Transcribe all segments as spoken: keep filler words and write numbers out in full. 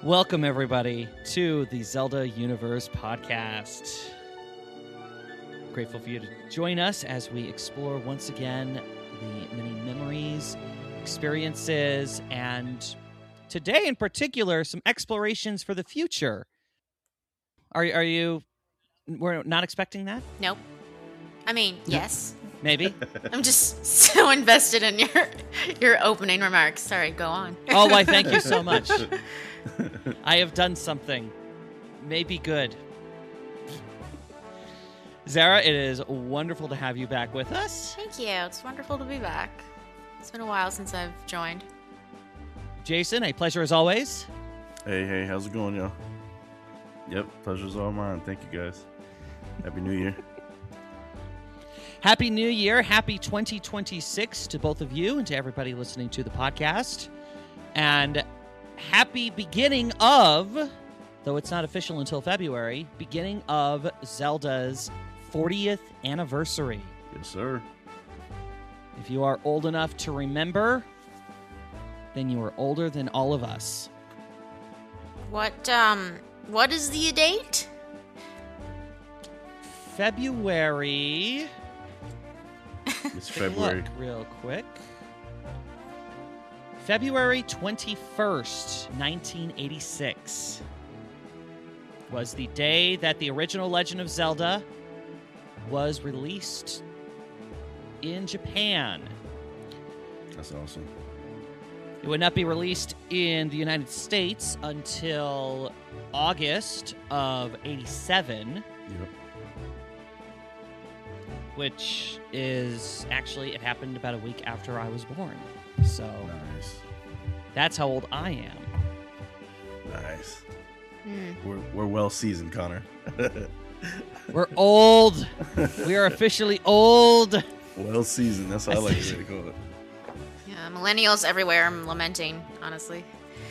Welcome, everybody, to the Zelda Universe podcast. Grateful for you to join us as we explore once again the many memories, experiences, and today in particular, some explorations for the future. Are, are you... We're not expecting that? Nope. I mean, yes. Maybe. I'm just so invested in your your opening remarks. Sorry, go on. Oh, why, thank you so much. I have done something. Maybe good. Zara, it is wonderful to have you back with us. Thank you. It's wonderful to be back. It's been a while since I've joined. Jason, a pleasure as always. Hey, hey, how's it going, y'all? Yep, pleasure's all mine. Thank you, guys. Happy New Year. Happy New Year. Happy twenty twenty-six to both of you and to everybody listening to the podcast. And happy beginning of, though it's not official until February, beginning of Zelda's fortieth anniversary. Yes, sir. If you are old enough to remember, then you are older than all of us. What, um, what is the date? February... It's Take a February. look real quick. February twenty-first, nineteen eighty-six was the day that the original Legend of Zelda was released in Japan. That's awesome. It would not be released in the United States until August of eighty-seven. Yep. Which is actually, it happened about a week after I was born. So Nice. that's how old I am. Nice. Hmm. We're we're well seasoned, Connor. We're old. We are officially old. Well seasoned. That's how I like to call it. Yeah, millennials everywhere. I'm lamenting, honestly.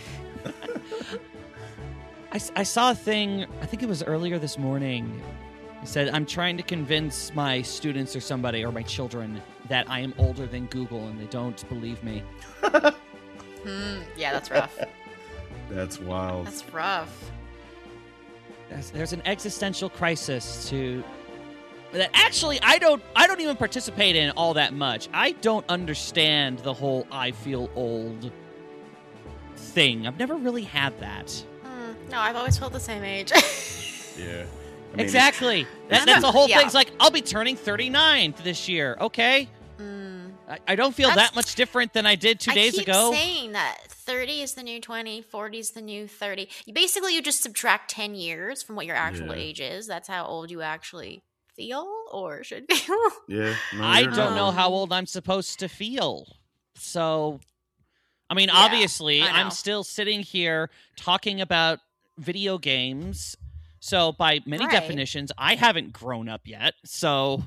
I, s- I saw a thing, I think it was earlier this morning. It said, I'm trying to convince my students or somebody or my children that I am older than Google, and they don't believe me. Hmm. Yeah, that's rough. That's wild. That's rough. There's, there's an existential crisis to that actually I don't I don't even participate in all that much. I don't understand the whole I feel old thing. I've never really had that. Hmm. No, I've always felt the same age. Yeah. I mean, Exactly. That, It's that's not- the whole yeah. thing. It's like, I'll be turning thirty-nine this year. Okay. Hmm. I, I don't feel That's- that much different than I did two I days keep ago. saying that thirty is the new twenty, forty is the new thirty. You, basically, you just subtract ten years from what your actual Yeah. age is. That's how old you actually feel or should feel. Yeah. No, I you're don't right. know how Um, old I'm supposed to feel. So, I mean, Yeah, obviously, I know. I'm still sitting here talking about video games. So, by many Right. definitions, I haven't grown up yet. So,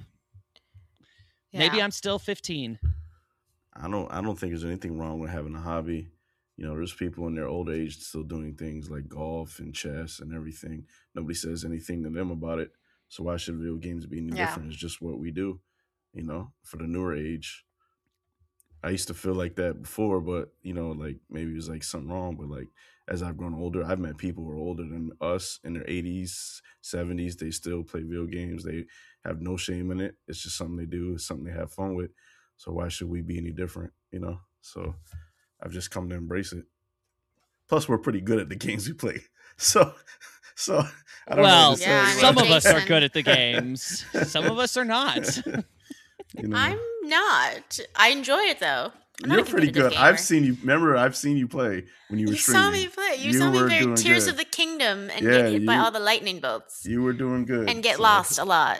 maybe Yeah. I'm still fifteen. I don't I don't think there's anything wrong with having a hobby. You know, there's people in their old age still doing things like golf and chess and everything. Nobody says anything to them about it. So why should video games be any Yeah. different? It's just what we do, you know, for the newer age. I used to feel like that before, but you know, like maybe it was like something wrong. But like as I've grown older, I've met people who are older than us in their eighties, seventies. They still play video games. They have no shame in it. It's just something they do. It's something they have fun with. So why should we be any different? You know. So I've just come to embrace it. Plus, we're pretty good at the games we play. So, so I don't Well, know. what to Yeah, I say, mean, some but- of us are Jason. good at the games. Some of us are not. you know, I'm not. I enjoy it though. I'm not you're a pretty competitive good. I've gamer. seen you. Remember, I've seen you play when you were You streaming. saw me play. You, You saw me were play doing Tears good. of the Kingdom and Yeah, get hit by you- all the lightning bolts You were doing good and get so- lost a lot.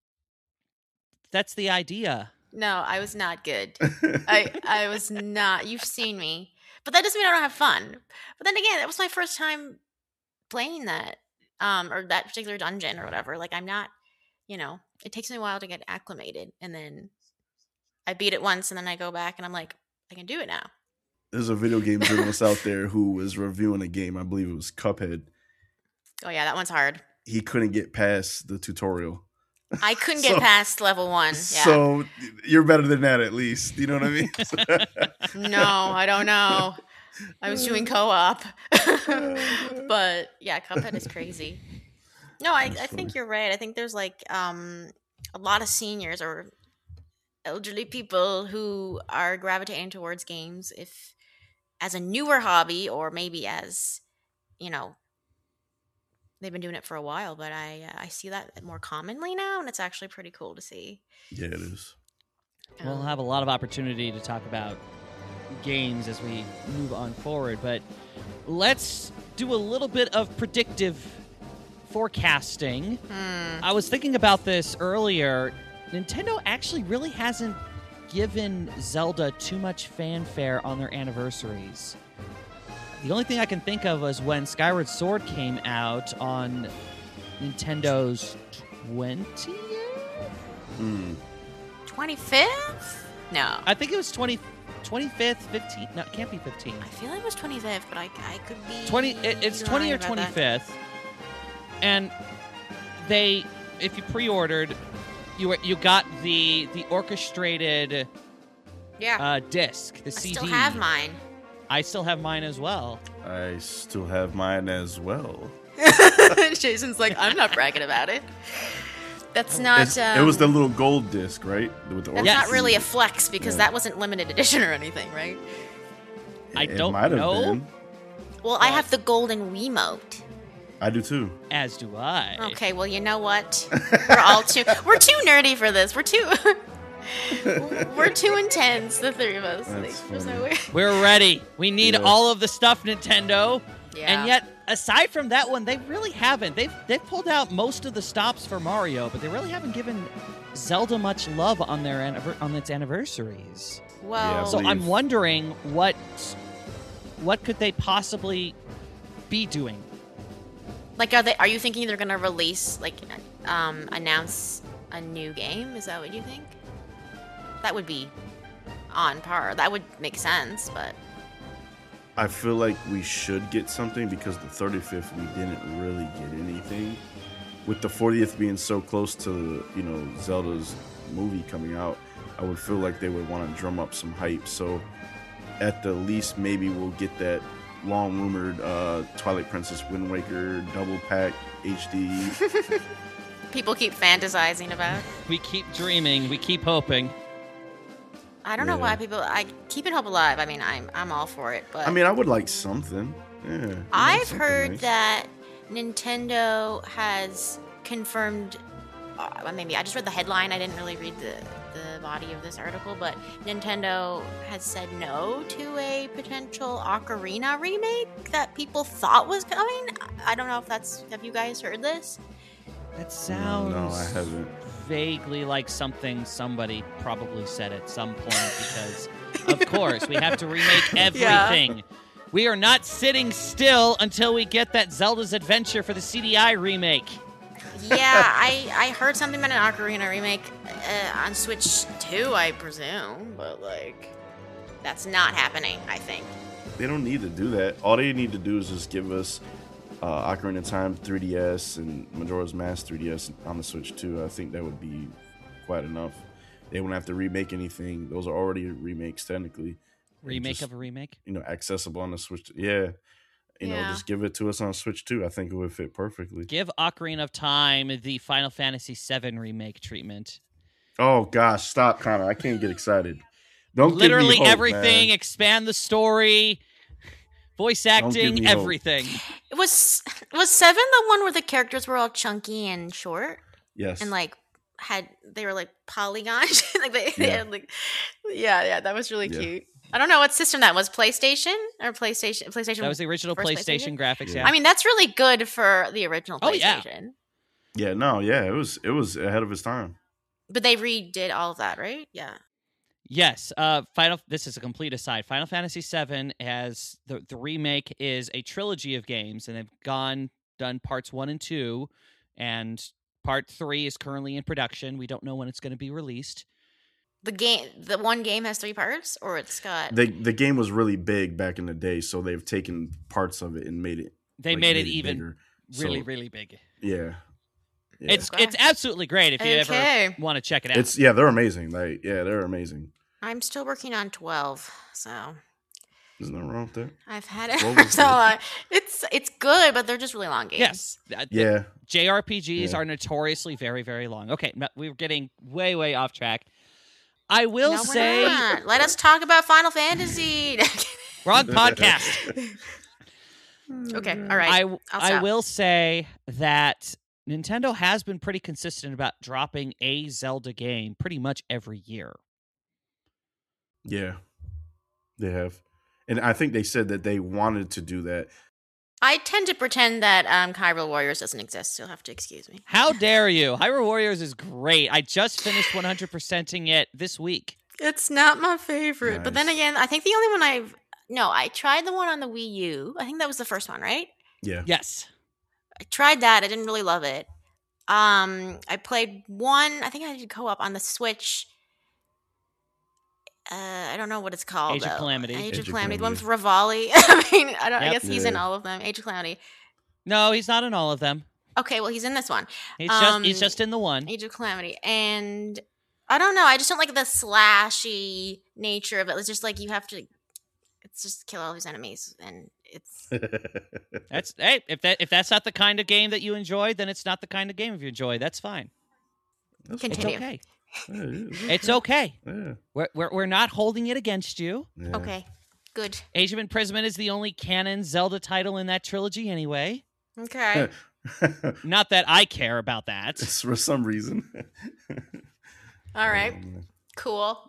That's the idea. No, I was not good. I I was not. You've seen me, but that doesn't mean I don't have fun. But then again, that was my first time playing that, um, or that particular dungeon or whatever. Like I'm not, you know, it takes me a while to get acclimated, and then I beat it once, and then I go back, and I'm like, I can do it now. There's a video game journalist out there who was reviewing a game. I believe it was Cuphead. Oh yeah, that one's hard. He couldn't get past the tutorial. I couldn't get So- past level one. Yeah. So you're better than that, at least. You know what I mean? No, I don't know. I was doing co-op. But yeah, Cuphead is crazy. No, I, That's I funny. think you're right. I think there's like um a lot of seniors or elderly people who are gravitating towards games if as a newer hobby or maybe as, you know, they've been doing it for a while, but I uh, I see that more commonly now and it's actually pretty cool to see. Yeah, it is. We'll have a lot of opportunity to talk about games as we move on forward, but let's do a little bit of predictive forecasting. Hmm. I was thinking about this earlier. Nintendo actually really hasn't given Zelda too much fanfare on their anniversaries. The only thing I can think of was when Skyward Sword came out on Nintendo's twentieth? Mm. twenty-fifth? No. I think it was twenty, twenty-fifth, fifteenth. No, it can't be fifteenth. I feel like it was twenty-fifth, but I, I could be twenty it, it's twenty or lying about that. twenty-fifth. And they, if you pre-ordered, you were, you got the the orchestrated Yeah. uh, disc, the I C D. still have mine. I still have mine as well. I still have mine as well. Jason's like, I'm not bragging about it. That's not. It's- Um, it was the little gold disc, right? With the That's Yes. not really a flex because Yeah. that wasn't limited edition or anything, right? I It don't might have know. been. Well, I have the golden Wiimote. I do too. As do I. Okay, well, you know what? We're all too we're too nerdy for this. We're too we're too intense, the three of us. That's Like, there's no funny. way. We're ready. We need Yeah. all of the stuff, Nintendo. Yeah. And yet, aside from that one, they really haven't. They've they've pulled out most of the stops for Mario, but they really haven't given Zelda much love on their anniver- on its anniversaries. Well, Yeah, So believe- I'm wondering what what could they possibly be doing? like, are they? Are you thinking they're gonna release, like, um, announce a new game? Is that what you think? That would be on par. That would make sense, but I feel like we should get something because the thirty-fifth we didn't really get anything. With the fortieth being so close to, you know, Zelda's movie coming out, I would feel like they would want to drum up some hype. So at the least, maybe we'll get that long rumored uh, Twilight Princess Wind Waker double pack H D. people keep fantasizing about. We keep dreaming. We keep hoping. I don't know Yeah. why people. I keeping hope alive. I mean, I'm I'm all for it, but I mean, I would like something. Yeah. you know, I've something heard nice. that Nintendo has confirmed. Uh, maybe I just read the headline. I didn't really read the the body of this article, but Nintendo has said no to a potential Ocarina remake that people thought was coming. I don't know if that's. Have you guys heard this? That sounds No, I haven't. vaguely like something somebody probably said at some point because, of course, we have to remake everything. We are not sitting still until we get that Zelda's Adventure for the C D I remake. Yeah, I I heard something about an Ocarina remake uh, on Switch two, I presume, but like that's not happening. I think. They don't need to do that. All they need to do is just give us uh, Ocarina of Time three D S and Majora's Mask three D S on the Switch too. I think that would be quite enough. They wouldn't have to remake anything. Those are already remakes technically. Remake Just, of a remake? you know, accessible on the Switch. Yeah. You know, Yeah. just give it to us on Switch too. I think it would fit perfectly. Give Ocarina of Time the Final Fantasy seven remake treatment. Oh gosh, stop, Connor. I can't get excited. Don't give me Literally hope, everything, man. expand the story, voice give acting, me hope. everything. Was was seven the one where the characters were all chunky and short Yes. and like had they were like polygons? like they, they Yeah. had like yeah yeah that was really Yeah. cute. I don't know what system that was. PlayStation or PlayStation PlayStation. That was the original first PlayStation graphics, Yeah. yeah. I mean that's really good for the original Oh, yeah. PlayStation. yeah, no, yeah, it was it was ahead of its time. But they redid all of that, right? Yeah. Yes, uh, Final. This is a complete aside. Final Fantasy seven has the the remake is a trilogy of games, and they've gone done parts one and two, and part three is currently in production. We don't know when it's going to be released. The game, the one game has three parts, or it's got. The the game was really big back in the day, so they've taken parts of it and made it. They like, made it even bigger. really, So, really big. Yeah. Yeah. It's Okay. it's absolutely great if you Okay. ever want to check it out. It's yeah, they're amazing. Like yeah, they're amazing. I'm still working on twelve, so There's nothing wrong with that. I've had it What for was so it? long. It's it's good, but they're just really long games. Yes. Uh, the Yeah. J R P Gs Yeah. are notoriously very, very long. Okay, no- we're getting way, way off track. I will No, we're say, not. Let us talk about Final Fantasy. wrong podcast. Okay, all right. I, I'll I stop. will say that Nintendo has been pretty consistent about dropping a Zelda game pretty much every year. Yeah. They have. And I think they said that they wanted to do that. I tend to pretend that um, Hyrule Warriors doesn't exist, so you'll have to excuse me. How dare you? Hyrule Warriors is great. I just finished one hundred percenting it this week. It's not my favorite. But then Nice. again, I think the only one I've... No, I tried the one on the Wii U. I think that was the first one, right? Yeah. Yes. I tried that. I didn't really love it. Um, I played one... I think I did co-op on the Switch. Uh, I don't know what it's called. Age of though. Calamity. Age, Age of of Calamity. The one with Calamity. Rivali. I mean, I don't. I Yep. guess he's in Yeah. all of them. Age of Calamity. No, he's not in all of them. Okay, well, he's in this one. He's just he's Um, just in the one. Age of Calamity, and I don't know. I just don't like the slashy nature of it. It's just like you have to. It's just kill all these enemies, and it's That's hey, if that if that's not the kind of game that you enjoy, then it's not the kind of game you enjoy. That's fine. That's It's Continue. okay. Yeah, it- It's okay. Yeah. We're, we're we're not holding it against you. Yeah. okay. Good. Age of Imprisonment is the only canon Zelda title in that trilogy, anyway. Okay. Not that I care about that. It's for some reason. All right. Oh, man. Cool.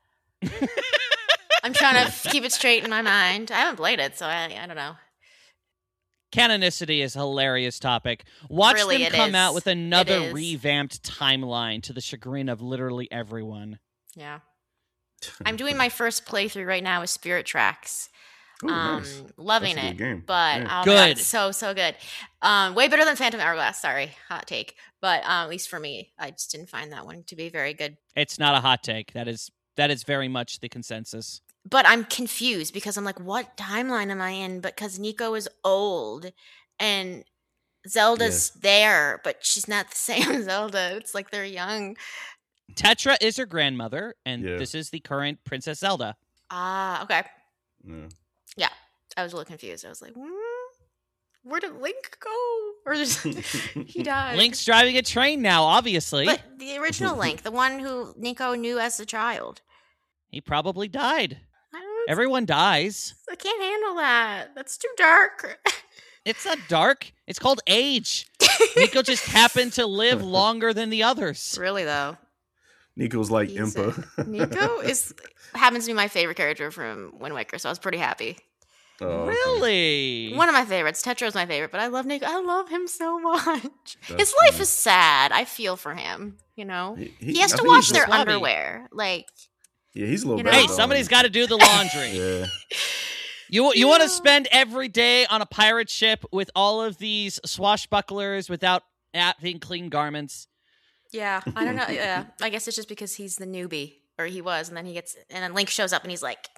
I'm trying to keep it straight in my mind. I haven't played it, so I I don't know. Canonicity is a hilarious topic. Watch Really, them it come is. out with another is. revamped timeline to the chagrin of literally everyone. Yeah. I'm doing my first playthrough right now with Spirit Tracks. Ooh, Um, nice. loving That's a it. good game. But Yeah. oh my God, Good. it's so so good. Um, way better than Phantom Hourglass. Sorry, hot take. But um, at least for me, I just didn't find that one to be very good. It's not a hot take. That is that is very much the consensus. But I'm confused because I'm like, what timeline am I in? Because Nico is old and Zelda's there, but she's not the same Zelda. It's like they're young. Tetra is her grandmother, and Yeah. this is the current Princess Zelda. Ah, okay. Yeah. I was a little confused. I was like, hmm, where did Link go? Or just he died. Link's driving a train now, obviously. But the original Link, the one who Nico knew as a child. He probably died. I, don't, Everyone dies. I can't handle that. That's too dark. It's not dark. It's called age. Nico just happened to live longer than the others. Really though, Nico's like He's Impa. Nico is happens to be my favorite character from Wind Waker, so I was pretty happy. Oh, okay. Really? One of my favorites. Tetra's my favorite, but I love Nico. I love him so much. That's His life funny. is sad. I feel for him. You know, He, he has I to think wash he's their a- swabby. underwear. Like, Yeah, he's a little you know? better. Hey, though. somebody's got to do the laundry. Yeah. You you want Yeah. to spend every day on a pirate ship with all of these swashbucklers without having clean garments? yeah, I don't know. Yeah, I guess it's just because he's the newbie, or he was, and then he gets, and then Link shows up, and he's like,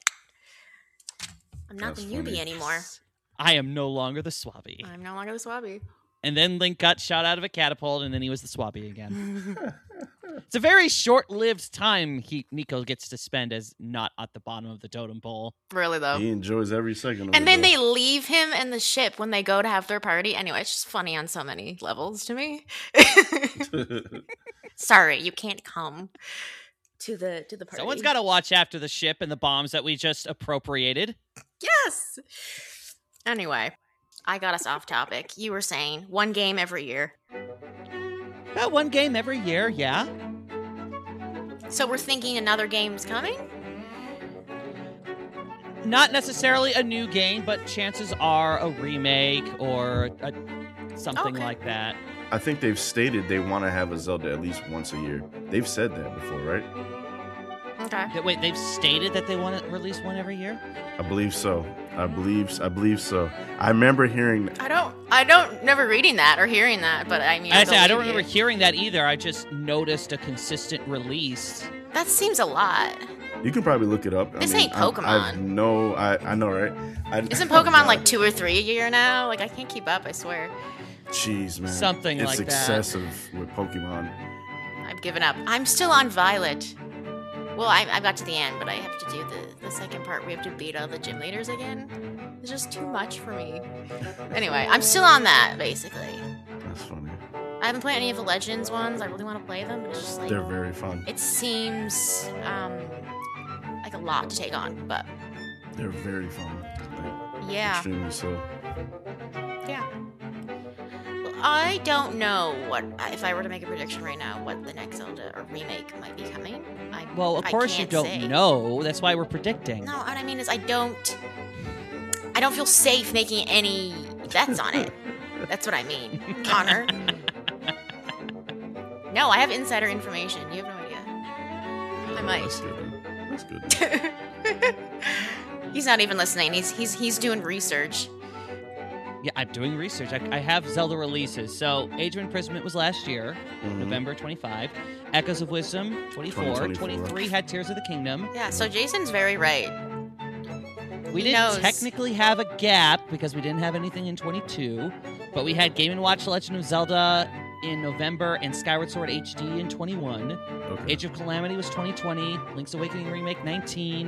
"I'm not That's the newbie funny. anymore. I am no longer the swabby. I'm no longer the swabby." And then Link got shot out of a catapult, and then he was the swabby again. It's a very short-lived time he Nico gets to spend as not at the bottom of the totem pole. Really though. He enjoys every second of And it, then though. they leave him in the ship when they go to have their party. Anyway, it's just funny on so many levels to me. Sorry, you can't come to the to the party. Someone's got to watch after the ship and the bombs that we just appropriated. Yes. Anyway, I got us off topic. You were saying one game every year. About one game every year, yeah. So we're thinking another game's coming? Not necessarily a new game, but chances are a remake or a, something Okay. like that. I think they've stated they want to have a Zelda at least once a year. They've said that before, right? Okay. Th- Wait, they've stated that they want to release one every year? I believe so. I believe. I believe so. I remember hearing. I don't I don't never reading that or hearing that, but I mean I say I don't believe remember you. hearing that either. I just noticed a consistent release. That seems a lot. You can probably look it up. I This mean, ain't I- I've Pokemon. no. I I know, right? I, Isn't oh, Pokemon God. like two or three a year now? Like I can't keep up, I swear. Jeez, man. Something it's like that. excessive with Pokemon. I've given up. I'm still on Violet. Well, I, I got to the end, but I have to do the, the second part. We have to beat all the gym leaders again. It's just too much for me. Anyway, I'm still on that, basically. That's funny. I haven't played any of the Legends ones. I really want to play them, but it's just like... They're very fun. It seems um, like a lot to take on, but... They're very fun. Like, yeah. Extremely so. Yeah. Well, I don't know what... If I were to make a prediction right now, what the next Zelda or remake might be coming. I, Well, of I course you can't don't say. know. That's why we're predicting. No, what I mean is I don't... I don't feel safe making any bets on it. That's what I mean, Connor. No, I have insider information. You have no idea. I might. That's good. That's good. He's not even listening. He's he's he's doing research. Yeah, I'm doing research. I, I have Zelda releases. So, Age of Imprisonment was last year, Mhm. November twenty-five. Echoes of Wisdom, twenty-four. twenty twenty-four. twenty-three had Tears of the Kingdom. Yeah, so Jason's very right. We He didn't knows. technically have a gap because we didn't have anything in twenty-two, but we had Game and Watch Legend of Zelda in November and Skyward Sword H D in twenty-one. Okay. Age of Calamity was twenty twenty. Link's Awakening Remake nineteen.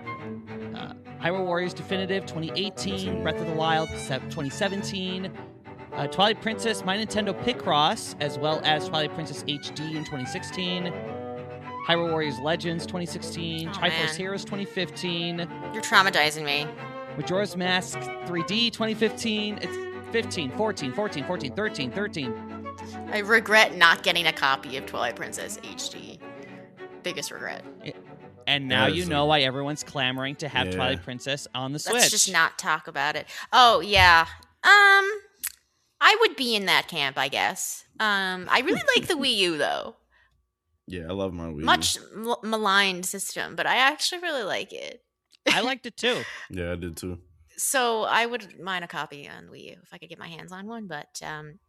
Uh, Hyrule Warriors Definitive twenty eighteen. Breath of the Wild twenty seventeen. Uh, Twilight Princess My Nintendo Picross, as well as Twilight Princess H D in twenty sixteen. Hyrule Warriors Legends twenty sixteen. Oh, Triforce man. Heroes twenty fifteen. You're traumatizing me. Majora's Mask three D twenty fifteen. It's fifteen, fourteen, fourteen, fourteen, thirteen, thirteen. I regret not getting a copy of Twilight Princess H D. Biggest regret. And now That you is know a- why everyone's clamoring to have Yeah. Twilight Princess on the Switch. Let's just not talk about it. Oh yeah. Um, I would be in that camp, I guess. Um, I really like the Wii U though. Yeah, I love my Wii. U. Much mal- maligned system, but I actually really like it. I liked it too. Yeah, I did too. So I would mind a copy on Wii U if I could get my hands on one. But um,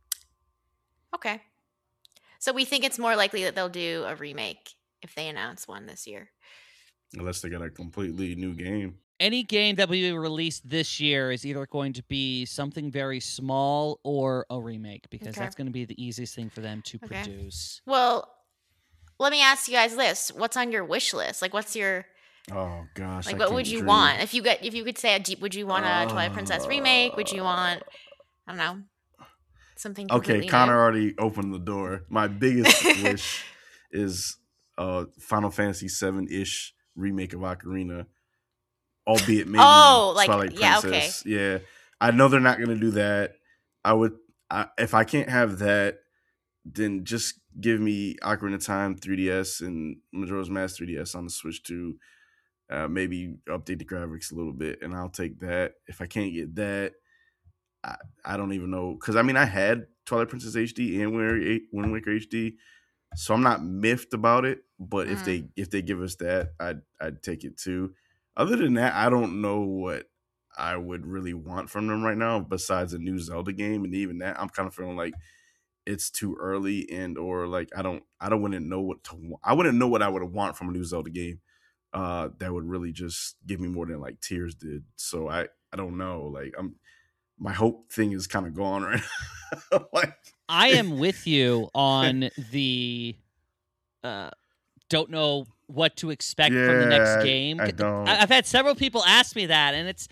okay. So we think it's more likely that they'll do a remake if they announce one this year. Unless they got a completely new game. Any game that we release this year is either going to be something very small or a remake, because Okay. that's going to be the easiest thing for them to Okay. produce. Well, let me ask you guys this: what's on your wish list? Like, what's your Oh gosh. like? I What can't would you dream. want if you get if you could say? A, Jeep- would you want a Twilight Princess remake? Would you want I don't know something? Okay, completely Connor new? already opened the door. My biggest wish is uh Final Fantasy seven ish remake of Ocarina, albeit maybe Oh, like- Twilight yeah, Princess. Yeah, I know they're not going to do that. I would, I, if I can't have that, then just give me Ocarina of Time three D S and Majora's Mask three D S on the Switch too. Uh, maybe update the graphics a little bit, and I'll take that. If I can't get that, I, I don't even know, because I mean I had Twilight Princess H D and Wind Wind Waker H D, so I'm not miffed about it. But if Mhm. they if they give us that, I'd I'd take it too. Other than that, I don't know what I would really want from them right now, besides a new Zelda game, and even that, I'm kind of feeling like it's too early, and or like I don't I don't wouldn't know what to wa- I wouldn't know what I would want from a new Zelda game. Uh, that would really just give me more than like Tears did. So I I don't know. Like I'm. My hope thing is kind of gone right now. Like, I am with you on the uh, don't know what to expect from the Yeah, next game. I don't. I- I've had several people ask me that, and it's,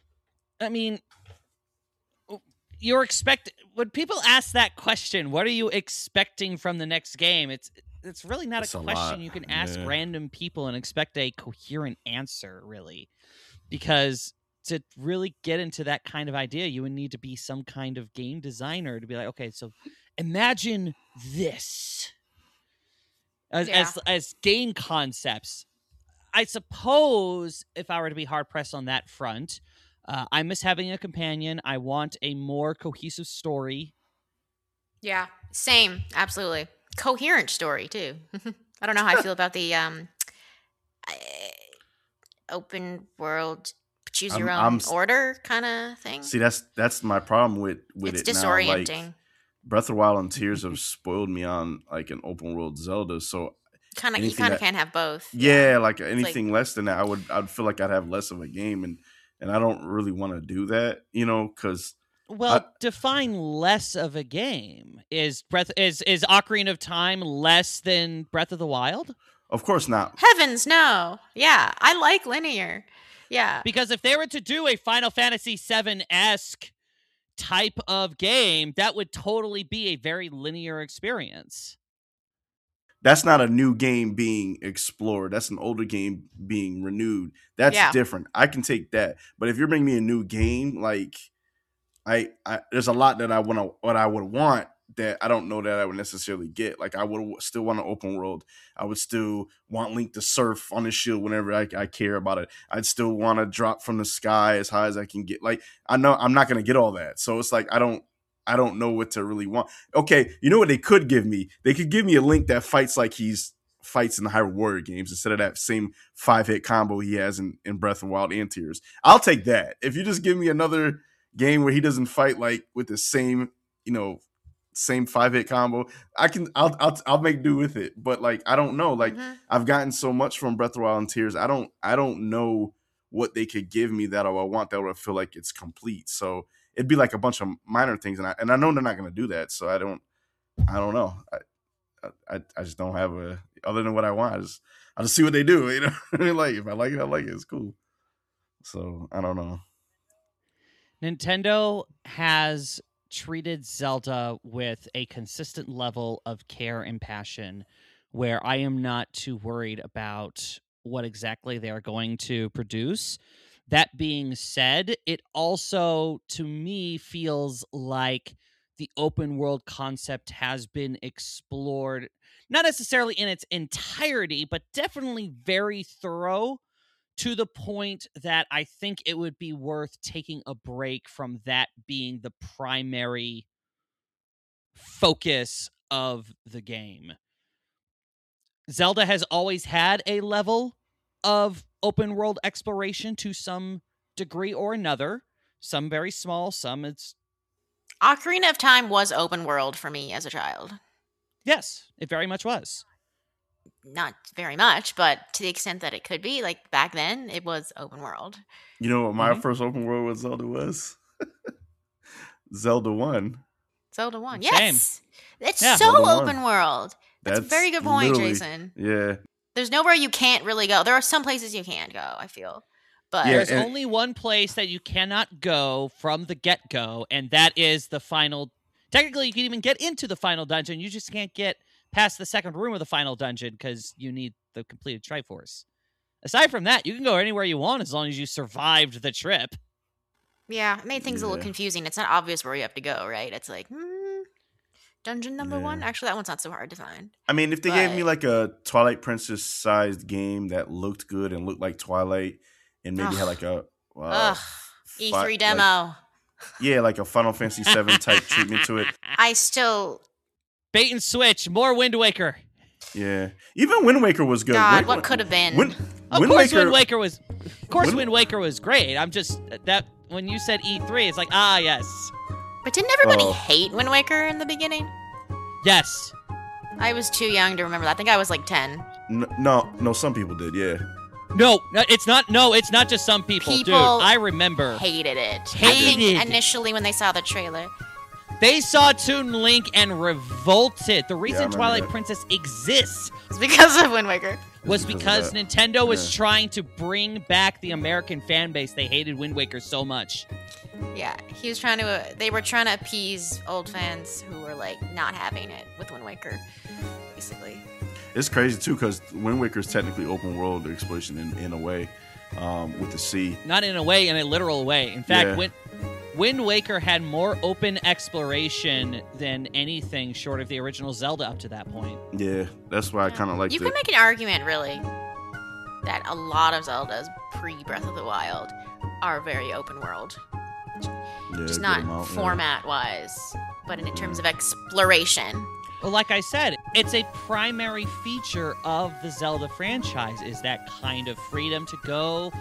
I mean, you're expect when people ask that question, what are you expecting from the next game? It's it's really not It's a a question lot, you can ask yeah. random people and expect a coherent answer, really, because to really get into that kind of idea, you would need to be some kind of game designer to be like, okay, so imagine this as Yeah. as, as game concepts. I suppose if I were to be hard pressed on that front, uh, I miss having a companion. I want a more cohesive story. Yeah, same, absolutely. Coherent story too. I don't know how I feel about the um, uh, open world, choose your I'm- own I'm s- order kind of thing. see, that's that's my problem with with It's it now. disorienting. Like, Breath of the Wild and Tears have spoiled me on like an open world Zelda. So Kind of, you anything kind of that- can't have both. yeah, like anything less than that, I would I'd feel like I'd have less of a game, and and I don't really want to do that, you know, because Well, I- define less of a game. Is Breath is is Ocarina of Time less than Breath of the Wild? Of course not. Heavens, no. Yeah, I like linear. Yeah. Because if they were to do a Final Fantasy seven-esque type of game, that would totally be a very linear experience. That's not a new game being explored. That's an older game being renewed. That's Yeah. different. I can take that. But if you're bringing me a new game, like I, I there's a lot that I want to, what I would want that I don't know that I would necessarily get. Like I would still want an open world. I would still want Link to surf on his shield whenever I, I care about it. I'd still want to drop from the sky as high as I can get. Like I know I'm not going to get all that. So it's like I don't I don't know what to really want. Okay, you know what they could give me? They could give me a Link that fights like he's fights in the Hyrule Warrior games instead of that same five hit combo he has in, in Breath of the Wild and Tears. I'll take that. If you just give me another game where he doesn't fight like with the same, you know, same five hit combo, I can I'll I'll I'll make do with it. But like I don't know. Like Mhm. I've gotten so much from Breath of the Wild and Tears. I don't I don't know what they could give me that I want that would feel like it's complete. So it'd be like a bunch of minor things, and I and I know they're not going to do that. So I don't, I don't know. I, I, I just don't have a other than what I want. I just, I just see what they do. You know, like if I like it, I like it. It's cool. So I don't know. Nintendo has treated Zelda with a consistent level of care and passion, where I am not too worried about what exactly they are going to produce. That being said, it also, to me, feels like the open world concept has been explored, not necessarily in its entirety, but definitely very thorough, to the point that I think it would be worth taking a break from that being the primary focus of the game. Zelda has always had a level of open world exploration to some degree or another. Some very small, some it's... Ocarina of Time was open world for me as a child. Yes, it very much was. Not very much, but to the extent that it could be, like back then, it was open world. You know what my Mhm. first open world with Zelda was? Zelda one. Zelda one. Same. Yes. It's Yeah. so Zelda one. open world. That's, a very good point, literally- Jason. Yeah. There's nowhere you can't really go. There are some places you can't go, I feel. But Yeah, There's and- only one place that you cannot go from the get-go, and that is the final... Technically, you can even get into the final dungeon. You just can't get past the second room of the final dungeon because you need the completed Triforce. Aside from that, you can go anywhere you want as long as you survived the trip. yeah, it made things a little Yeah. confusing. It's not obvious where you have to go, right? It's like, hmm, dungeon number Yeah. one? Actually, that one's not so hard to find. I mean, if they gave me But- like a Twilight Princess sized game that looked good and looked like Twilight, and maybe had Ugh. like a uh, Ugh. fi- E three like- demo. yeah, like a Final Fantasy seven type treatment to it. I still, Bait and switch, more Wind Waker. Yeah, even Wind Waker was good. God, Wind- what could have been? Wind, Of Wind course, Waker, Wind Waker was. Of course, Wind- Wind Waker was great. I'm just that when you said E three, it's like ah yes, But didn't everybody Oh. hate Wind Waker in the beginning? yes. I was too young to remember that. I think I was like ten. N- no, no, some people did. Yeah, No, no, it's not. No, it's not just some people, dude. People I remember Hated it. I Hated. think initially when they saw the trailer. they saw Toon Link and revolted. The reason remember Twilight that. Princess exists It's because of Wind Waker. was because of because that. Nintendo was Yeah. trying to bring back the American fan base. They hated Wind Waker so much. Yeah, he was trying to. Uh, they were trying to appease old fans who were like not having it with Wind Waker, basically. it's crazy too because Wind Waker is technically open world exploration in, in a way, um, with the sea. Not in a way, in a literal way. In fact, Yeah. Wind, Wind Waker had more open exploration than anything short of the original Zelda up to that point. Yeah, that's why I kind of like You the. can make an argument, really, that a lot of Zeldas pre Breath of the Wild are very open world, yeah, just good not amount, yeah. format wise, but in terms of exploration. Well, like I said, it's a primary feature of the Zelda franchise is that kind of freedom to go.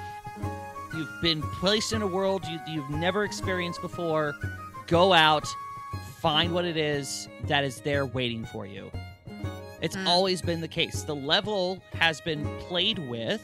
You've been placed in a world you, you've never experienced before. Go out, find what it is that is there waiting for you. It's Mm. always been the case. The level has been played with,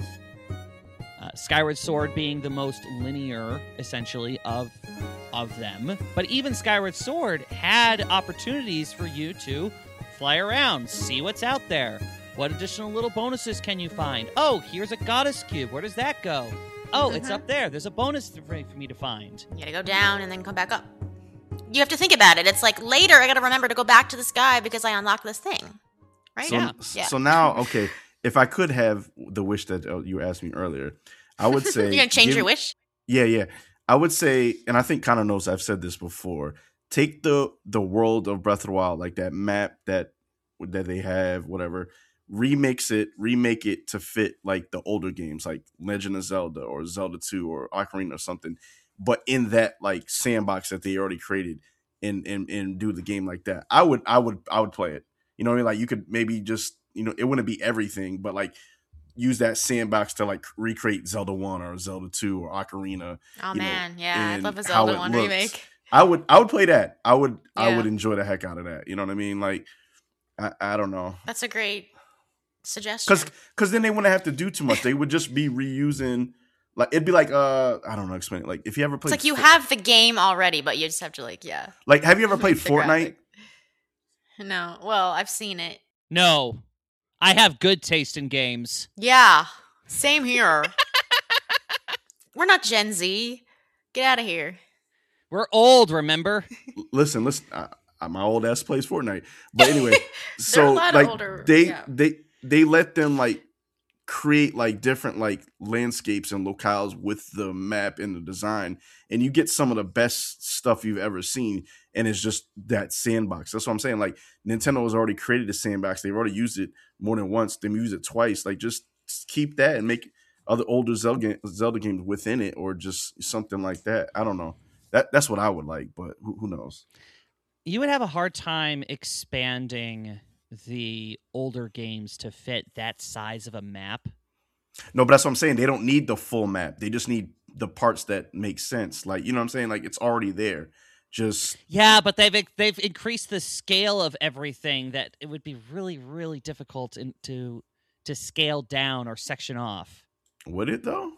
uh, Skyward Sword being the most linear, essentially, of of them. But even Skyward Sword had opportunities for you to fly around, see what's out there, What additional little bonuses can you find? Oh, here's a goddess cube. Where does that go? Oh, it's Mhm. up there. There's a bonus for for me to find. You gotta go down and then come back up. You have to think about it. It's like later I gotta remember to go back to this guy because I unlocked this thing. Right? So, Yeah. Yeah. so now, okay, if I could have the wish that uh, you asked me earlier, I would say You're gonna change give- your wish? Yeah, yeah. I would say, and I think Connor knows I've said this before. Take the the world of Breath of the Wild, like that map that that they have, whatever. Remix it, remake it to fit like the older games, like Legend of Zelda or Zelda two or Ocarina or something. But in that like sandbox that they already created, and and and do the game like that. I would, I would, I would play it. You know what I mean? Like you could maybe just, you know, it wouldn't be everything, but like use that sandbox to like recreate Zelda one or Zelda two or Ocarina. Oh you know, man, yeah, I'd and love a how Zelda it one looks. remake. I would I would play that. I would I Yeah. would enjoy the heck out of that. You know what I mean? Like I, I don't know. That's a great suggestion. Cuz cuz then they wouldn't have to do too much. They would just be reusing, like it'd be like uh I don't know explain it. Like if you ever It's played like you Fo- have the game already, but you just have to like, yeah. like have you ever played figure out Fortnite? the- No. Well, I've seen it. No, I have good taste in games. Yeah. Same here. We're not Gen Z. Get out of here. We're old, remember? L- Listen, listen. I, I, my old ass plays Fortnite. But anyway, There are so a lot of like older- they yeah. they they let them like create like different like landscapes and locales with the map and the design, and you get some of the best stuff you've ever seen, and it's just that sandbox. That's what I'm saying. Like Nintendo has already created a sandbox. They've already used it more than once. They use it twice. Like just keep that and make other older Zelda, Zelda games within it, or just something like that. I don't know. That that's what I would like, but who, who knows? You would have a hard time expanding the older games to fit that size of a map. No, but that's what I'm saying. They don't need the full map. They just need the parts that make sense. Like, you know what I'm saying? Like it's already there. Just Yeah, but they've they've increased the scale of everything that it would be really really difficult in, to to scale down or section off. would it though?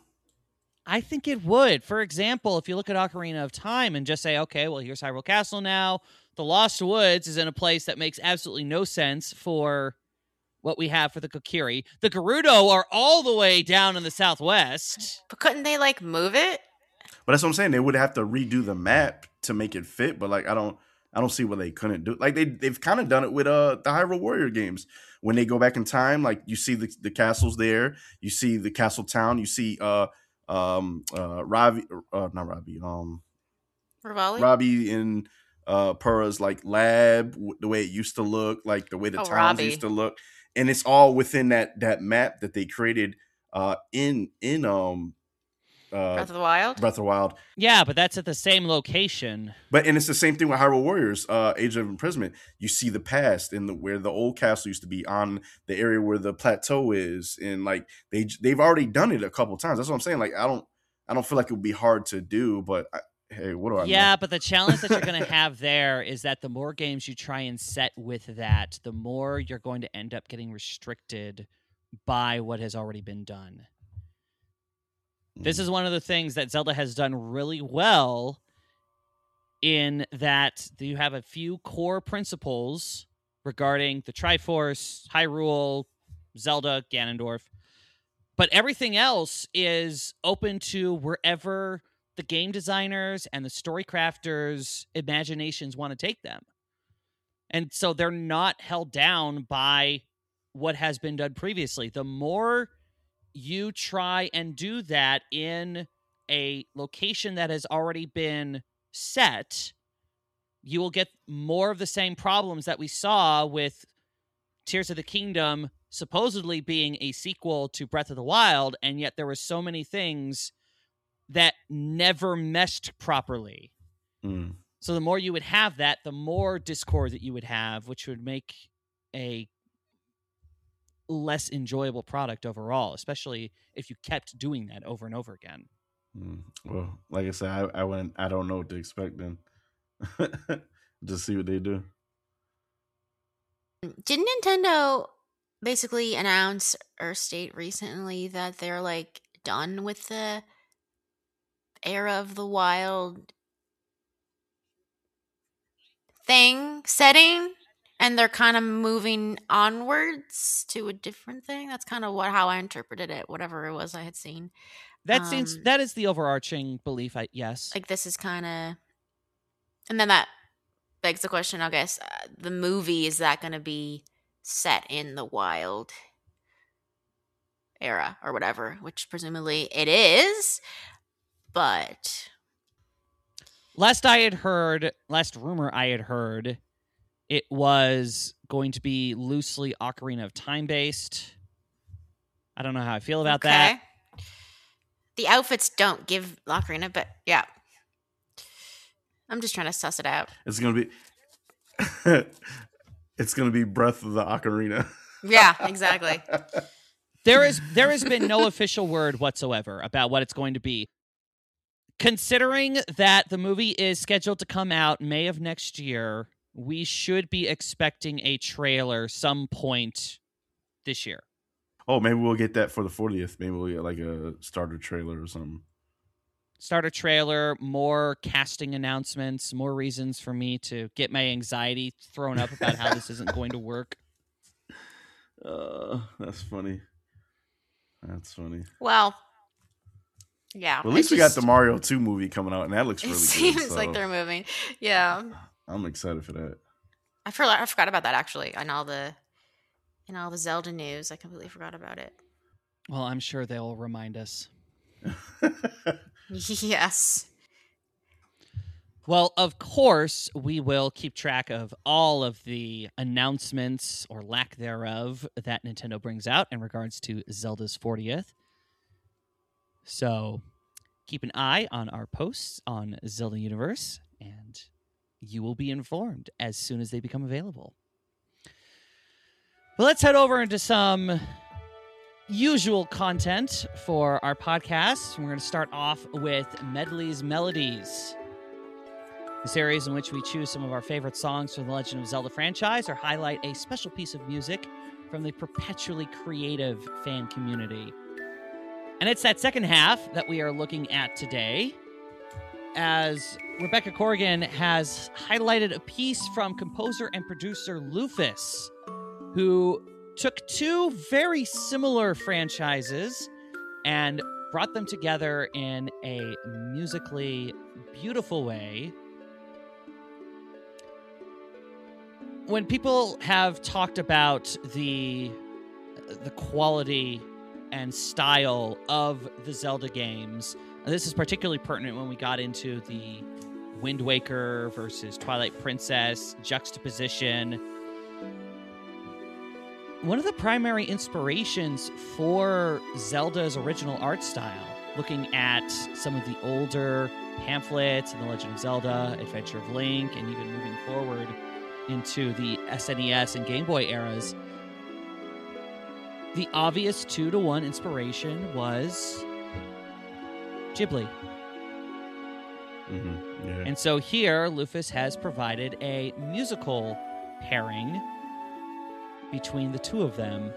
I think it would. For example, if you look at Ocarina of Time and just say, okay, well, here's Hyrule Castle now. The Lost Woods is in a place that makes absolutely no sense for what we have for the Kokiri. The Gerudo are all the way down in the southwest. But couldn't they like move it? But that's what I'm saying. They would have to redo the map to make it fit. But like, I don't, I don't see what they couldn't do. Like they, they've kind of done it with uh the Hyrule Warrior games. When they go back in time, like you see the, the castles there, you see the castle town, you see uh um uh Ravi, uh, not Ravi, um Rivali? Robbie in uh Pura's like lab, w- the way it used to look, like the way the Oh, towns Robbie. used to look, and it's all within that that map that they created uh in in um uh Breath of the Wild? Breath of the Wild. Yeah, but that's at the same location. But and it's the same thing with Hyrule Warriors, uh, Age of Imprisonment. You see the past and the where the old castle used to be on the area where the plateau is, and like they they've already done it a couple times. That's what I'm saying. Like I don't I don't feel like it would be hard to do, but I, hey, what do I Yeah, know? but the challenge that you're going to have there is that the more games you try and set with that, the more you're going to end up getting restricted by what has already been done. This is one of the things that Zelda has done really well in that you have a few core principles regarding the Triforce, Hyrule, Zelda, Ganondorf, but everything else is open to wherever the game designers and the story crafters' imaginations want to take them. And so they're not held down by what has been done previously. The more you try and do that in a location that has already been set, you will get more of the same problems that we saw with Tears of the Kingdom supposedly being a sequel to Breath of the Wild, and yet there were so many things that never meshed properly. Mm. So the more you would have that, the more discord that you would have, which would make a less enjoyable product overall, especially if you kept doing that over and over again. Mm. Well, like I said, I I went. I don't know what to expect then. Just see what they do. Didn't Nintendo basically announce or state recently that they're like done with the era of the wild thing setting? And they're kind of moving onwards to a different thing. That's kind of what how I interpreted it, whatever it was I had seen. That seems Um, that is the overarching belief. I yes. Like this is kind of, and then that begs the question. I guess uh, the movie, is that going to be set in the wild era or whatever? Which presumably it is, but Last I had heard, last rumor I had heard, it was going to be loosely Ocarina of Time based. I don't know how I feel about okay. that. The outfits don't give Ocarina, but yeah. I'm just trying to suss it out. It's gonna be. It's gonna be Breath of the Ocarina. Yeah, exactly. There is there has been no official word whatsoever about what it's going to be. Considering that the movie is scheduled to come out May of next year, we should be expecting a trailer some point this year. Oh, maybe we'll get that for the fortieth. Maybe we'll get like a starter trailer or something. Start a trailer, more casting announcements, more reasons for me to get my anxiety thrown up about how this isn't going to work. Uh, that's funny. That's funny. Well, yeah. Well, at least we got the Mario two movie coming out, and that looks It really seems good. So like they're moving. Yeah. I'm excited for that. I forgot. I forgot about that actually. And all the, in all the Zelda news, I completely forgot about it. Well, I'm sure they'll remind us. Yes. Well, of course, we will keep track of all of the announcements or lack thereof that Nintendo brings out in regards to Zelda's fortieth. So keep an eye on our posts on Zelda Universe, and you will be informed as soon as they become available. But let's head over into some usual content for our podcast. We're going to start off with Medley's Melodies, the series in which we choose some of our favorite songs from the Legend of Zelda franchise or highlight a special piece of music from the perpetually creative fan community. And it's that second half that we are looking at today, as Rebecca Corrigan has highlighted a piece from composer and producer Lufus, who took two very similar franchises and brought them together in a musically beautiful way. When people have talked about the the quality and style of the Zelda games, and this is particularly pertinent when we got into the Wind Waker versus Twilight Princess juxtaposition. One of the primary inspirations for Zelda's original art style, looking at some of the older pamphlets in The Legend of Zelda, Adventure of Link, and even moving forward into the S N E S and Game Boy eras, the obvious two to one inspiration was Ghibli. Mm-hmm. Yeah. And so here, Lufus has provided a musical pairing between the two of them.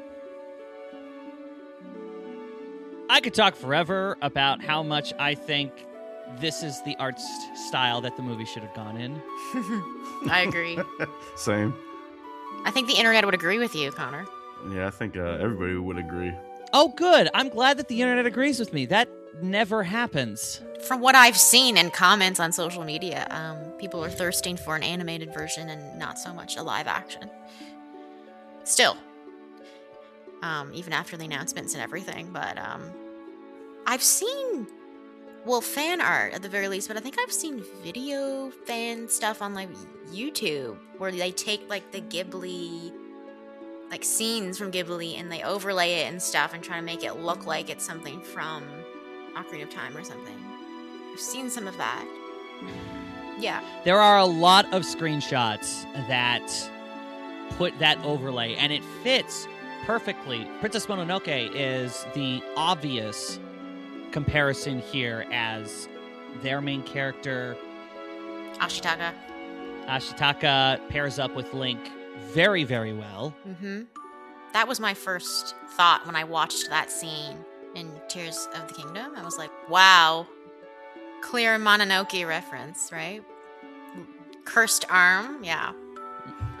I could talk forever about how much I think this is the art st- style that the movie should have gone in. I agree. Same. I think the internet would agree with you, Connor. Yeah, I think uh, everybody would agree. Oh, good. I'm glad that the internet agrees with me. That never happens. From what I've seen in comments on social media, um, people are thirsting for an animated version and not so much a live action. Still. Um, even after the announcements and everything. But um, I've seen, well, fan art at the very least, but I think I've seen video fan stuff on like YouTube where they take like the Ghibli, like scenes from Ghibli, and they overlay it and stuff and try to make it look like it's something from Ocarina of Time or something. I've seen some of that. Yeah. There are a lot of screenshots that put that overlay, and it fits perfectly. Princess Mononoke is the obvious comparison here, as their main character, Ashitaka. Ashitaka, pairs up with Link very, very well. Mm-hmm. That was my first thought when I watched that scene in Tears of the Kingdom. I was like, wow. Clear Mononoke reference, right? Cursed arm, yeah.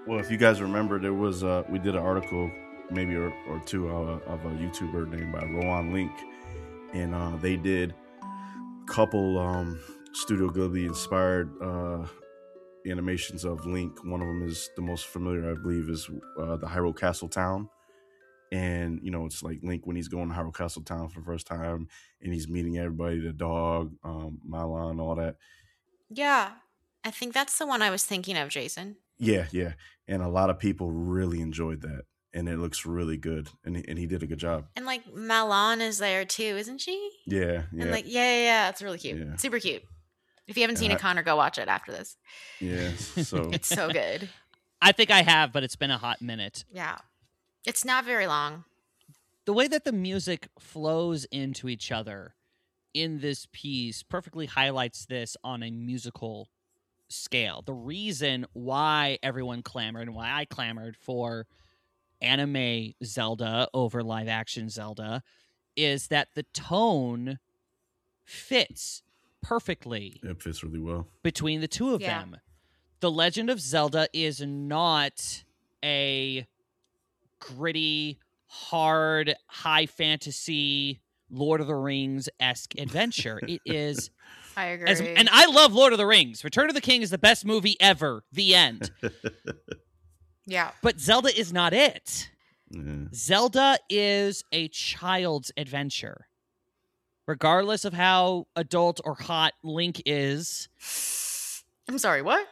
Well, if you guys remember, there was uh, we did an article maybe or, or two uh, of a YouTuber named by Rowan Link, and uh, they did a couple um, Studio Ghibli inspired uh, animations of Link. One of them is the most familiar, I believe, is uh, the Hyrule Castle Town. And, you know, it's like Link when he's going to Hyrule Castle Town for the first time and he's meeting everybody, the dog, um, Malon, all that. Yeah. I think that's the one I was thinking of, Jason. Yeah, yeah. And a lot of people really enjoyed that. And it looks really good. And he, and he did a good job. And like Malon is there too, isn't she? Yeah, yeah. And like, yeah, yeah, yeah. It's really cute. Yeah. Super cute. If you haven't seen And it, I- Connor, go watch it after this. Yeah, so It's so good. I think I have, but it's been a hot minute. Yeah. It's not very long. The way that the music flows into each other in this piece perfectly highlights this on a musical scale. The reason why everyone clamored and why I clamored for anime Zelda over live action Zelda is that the tone fits perfectly it fits really well. between the two of Yeah. them. The Legend of Zelda is not a gritty, hard, high fantasy Lord of the Rings-esque adventure. It is I agree. as, and I love Lord of the Rings. Return of the King is the best movie ever. The end. yeah. But Zelda is not it. Yeah. Zelda is a child's adventure. Regardless of how adult or hot Link is, I'm sorry, what?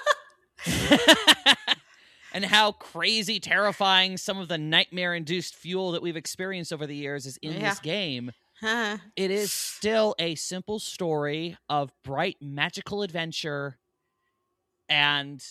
and how crazy, terrifying some of the nightmare-induced fuel that we've experienced over the years is in Yeah. this game, Huh. it is still a simple story of bright, magical adventure, and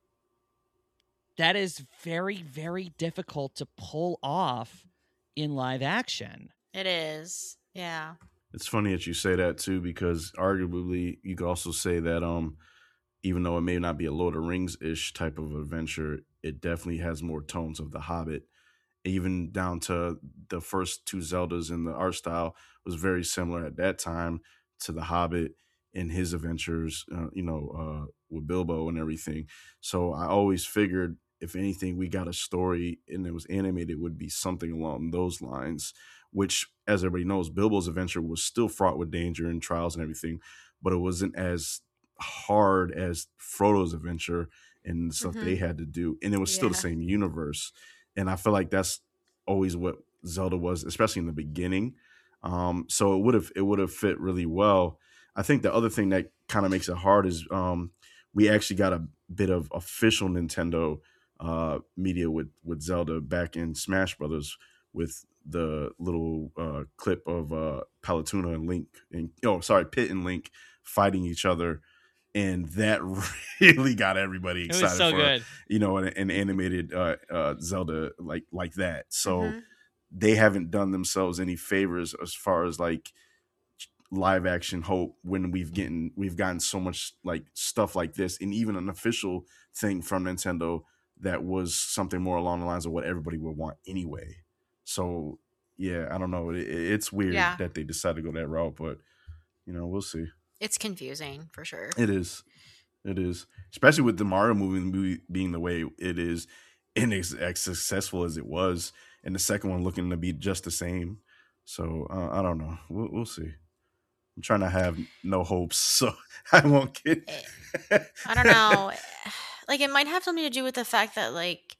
that is very, very difficult to pull off in live action. It is. Yeah. It's funny that you say that too, because arguably you could also say that um, even though it may not be a Lord of the Rings ish type of adventure, it definitely has more tones of The Hobbit. Even down to the first two Zeldas, in the art style was very similar at that time to The Hobbit in his adventures, uh, you know, uh, with Bilbo and everything. So I always figured, if anything, we got a story and it was animated, it would be something along those lines, which, as everybody knows, Bilbo's adventure was still fraught with danger and trials and everything, but it wasn't as hard as Frodo's adventure and the stuff Mhm. they had to do. And it was still the Yeah. same universe. And I feel like that's always what Zelda was, especially in the beginning. Um, so it would have it would have fit really well. I think the other thing that kind of makes it hard is um, we actually got a bit of official Nintendo uh, media with with Zelda back in Smash Brothers, with the little uh, clip of uh, Palutena and Link, and oh, sorry, Pit and Link fighting each other, and that really got everybody It excited was so for good. you know an, an animated uh, uh, Zelda like like that. So Mhm. they haven't done themselves any favors as far as like live action hope when we've getting we've gotten so much like stuff like this, and even an official thing from Nintendo that was something more along the lines of what everybody would want anyway. So yeah, I don't know. It, it's weird Yeah. that they decided to go that route, but you know, we'll see. It's confusing for sure. It is, it is, especially with the Mario movie, movie being the way it is, and as, as successful as it was, and the second one looking to be just the same. So uh, I don't know. We'll, we'll see. I'm trying to have no hopes, so I won't get. I don't know. Like, it might have something to do with the fact that, like,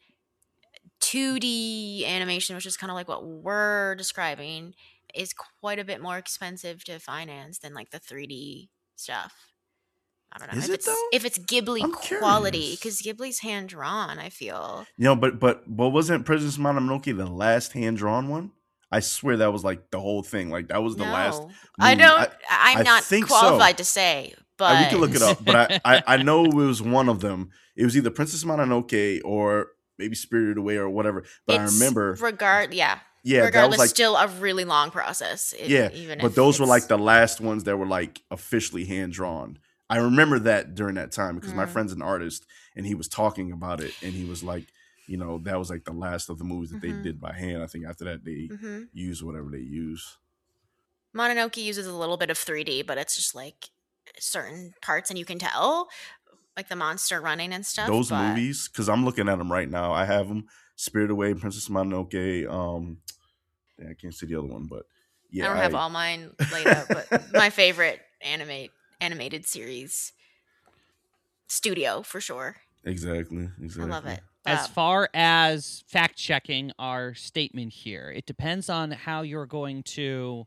two D animation, which is kind of like what we're describing, is quite a bit more expensive to finance than, like, the three D stuff. I don't know. Is if it, it's though? if it's Ghibli I'm quality, curious. because Ghibli's hand drawn, I feel. You know, but but but wasn't Princess Mononoke the last hand drawn one? I swear that was like the whole thing. Like that was the no. last. I movie. don't. I- I, am I not think qualified so. to say, Uh, but we can look it up, but I, I I know it was one of them. It was either Princess Mononoke or maybe Spirited Away or whatever. But it's I remember, regard. Yeah. yeah, that Regardless, was like still a really long process. if- yeah. Even But if those were it's- like the last ones that were like officially hand drawn. I remember that during that time because my Mm. friend's an artist and he was talking about it, and he was like, you know, that was like the last of the movies that Mhm. they did by hand. I think after that they Mhm. use whatever they use. Mononoke uses a little bit of three D, but it's just like certain parts, and you can tell. like the monster running and stuff. Those but... movies, because I'm looking at them right now. I have them: Spirited Away, Princess Mononoke. Um, I can't see the other one, but yeah, I don't I, have all mine laid out. But my favorite animate animated series, studio for sure. Exactly, exactly. I love it. As Um, far as fact checking our statement here, it depends on how you're going to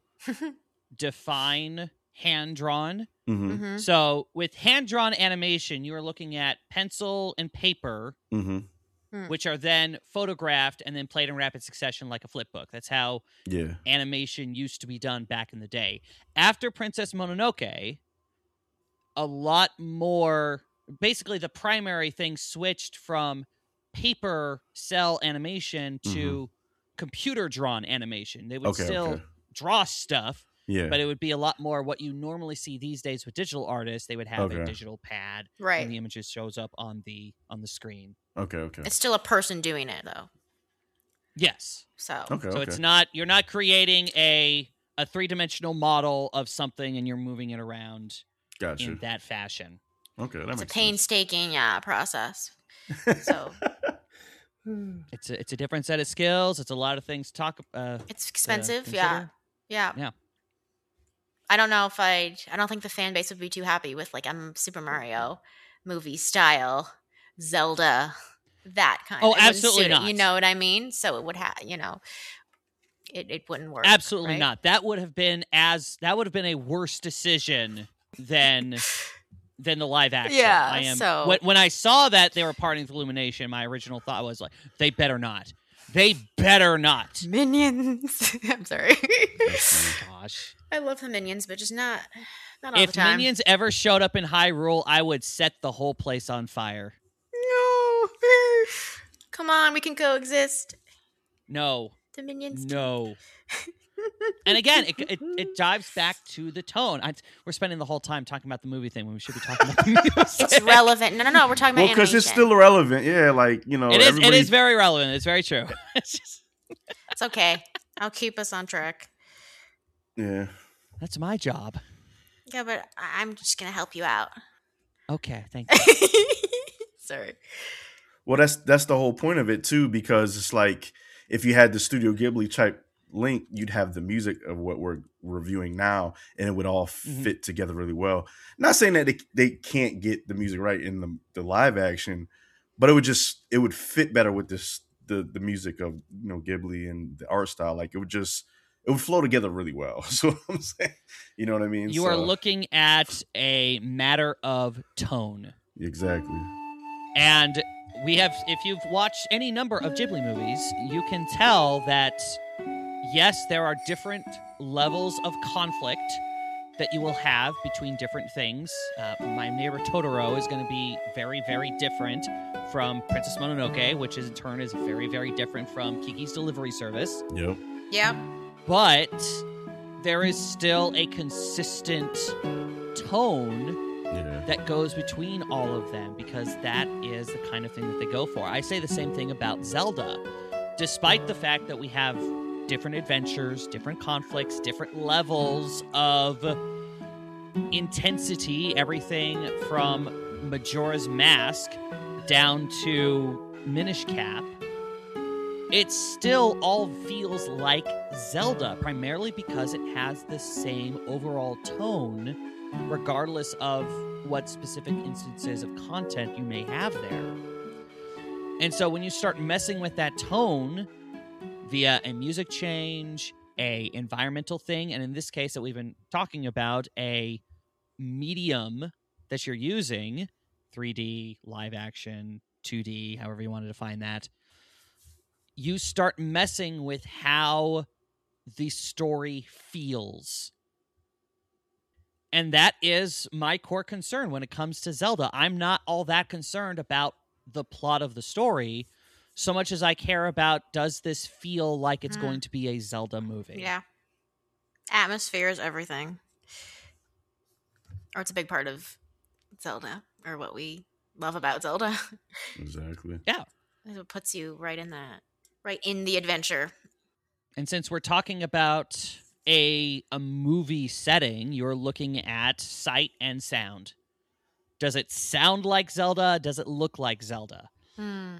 define hand drawn. Mm-hmm. mhm. So with hand drawn animation, you are looking at pencil and paper, Mm-hmm. which are then photographed and then played in rapid succession like a flip book. That's how Yeah. animation used to be done back in the day. After Princess Mononoke, a lot more, basically the primary thing switched from paper cell animation to computer drawn animation. They would Okay. still Okay. draw stuff, Yeah. but it would be a lot more what you normally see these days with digital artists. They would have a Okay. digital pad Right. and the images shows up on the on the screen. okay. Okay. It's still a person doing it though. Yes. So Okay. So okay. it's not, you're not creating a a three-dimensional model of something and you're moving it around Gotcha. in that fashion. Okay. That it's a makes painstaking yeah, process. sense. So It's a, it's a different set of skills. It's a lot of things to talk uh it's to expensive. Yeah. consider. Yeah. Yeah. I don't know if I I don't think the fan base would be too happy with like a Super Mario movie style Zelda that kind. Oh, It wouldn't absolutely suit it, not. You know what I mean? So it would have, you know, it, it wouldn't work. Absolutely right? not. That would have been as that would have been a worse decision than than the live action. Yeah, I am so- when, when I saw that they were parting with Illumination, my original thought was like, they better not. They better not. Minions. I'm sorry. That's funny. Gosh. I love the Minions, but just not not all If the time. Minions ever showed up in Hyrule, I would set the whole place on fire. No. Come on, we can coexist. No. The Minions. No. And again, it, it it dives back to the tone. I, we're spending the whole time talking about the movie thing when we should be talking about the music. It's relevant. No, no, no. We're talking about Well, because animation. it's still relevant. Yeah, like you know, It is. It everybody- is very relevant. It's very true. It's just, It's okay. I'll keep us on track. Yeah. that's my job. Yeah, but I- I'm just gonna help you out. Okay, thank you. Sorry. Well, that's that's the whole point of it too, because it's like if you had the Studio Ghibli type link, you'd have the music of what we're reviewing now, and it would all Mhm. fit together really well. Not saying that they, they can't get the music right in the, the live action, but it would just it would fit better with this the the music of you know Ghibli and the art style. Like it would just it would flow together really well. So what I'm saying, you know what I mean? You So- are looking at a matter of tone. exactly. And we have, if you've watched any number of Ghibli movies, you can tell that, yes, there are different levels of conflict that you will have between different things. Uh, My Neighbor Totoro is going to be very, very different from Princess Mononoke, which is, in turn is very, very different from Kiki's Delivery Service. Yep. Yep. But there is still a consistent tone Yeah. that goes between all of them because that is the kind of thing that they go for. I say the same thing about Zelda. Despite the fact that we have different adventures, different conflicts, different levels of intensity, everything from Majora's Mask down to Minish Cap, it still all feels like Zelda, primarily because it has the same overall tone, regardless of what specific instances of content you may have there. And so when you start messing with that tone via a music change, a environmental thing, and in this case that we've been talking about, a medium that you're using, three D, live action, two D, however you want to define that, you start messing with how the story feels. And that is my core concern when it comes to Zelda. I'm not all that concerned about the plot of the story so much as I care about, does this feel like it's Hmm. going to be a Zelda movie? Yeah. Atmosphere is everything. Or it's a big part of Zelda, or what we love about Zelda. Exactly. It puts you right in that, right in the adventure. And since we're talking about a a movie setting, you're looking at sight and sound. Does it sound like Zelda? Does it look like Zelda? Hmm.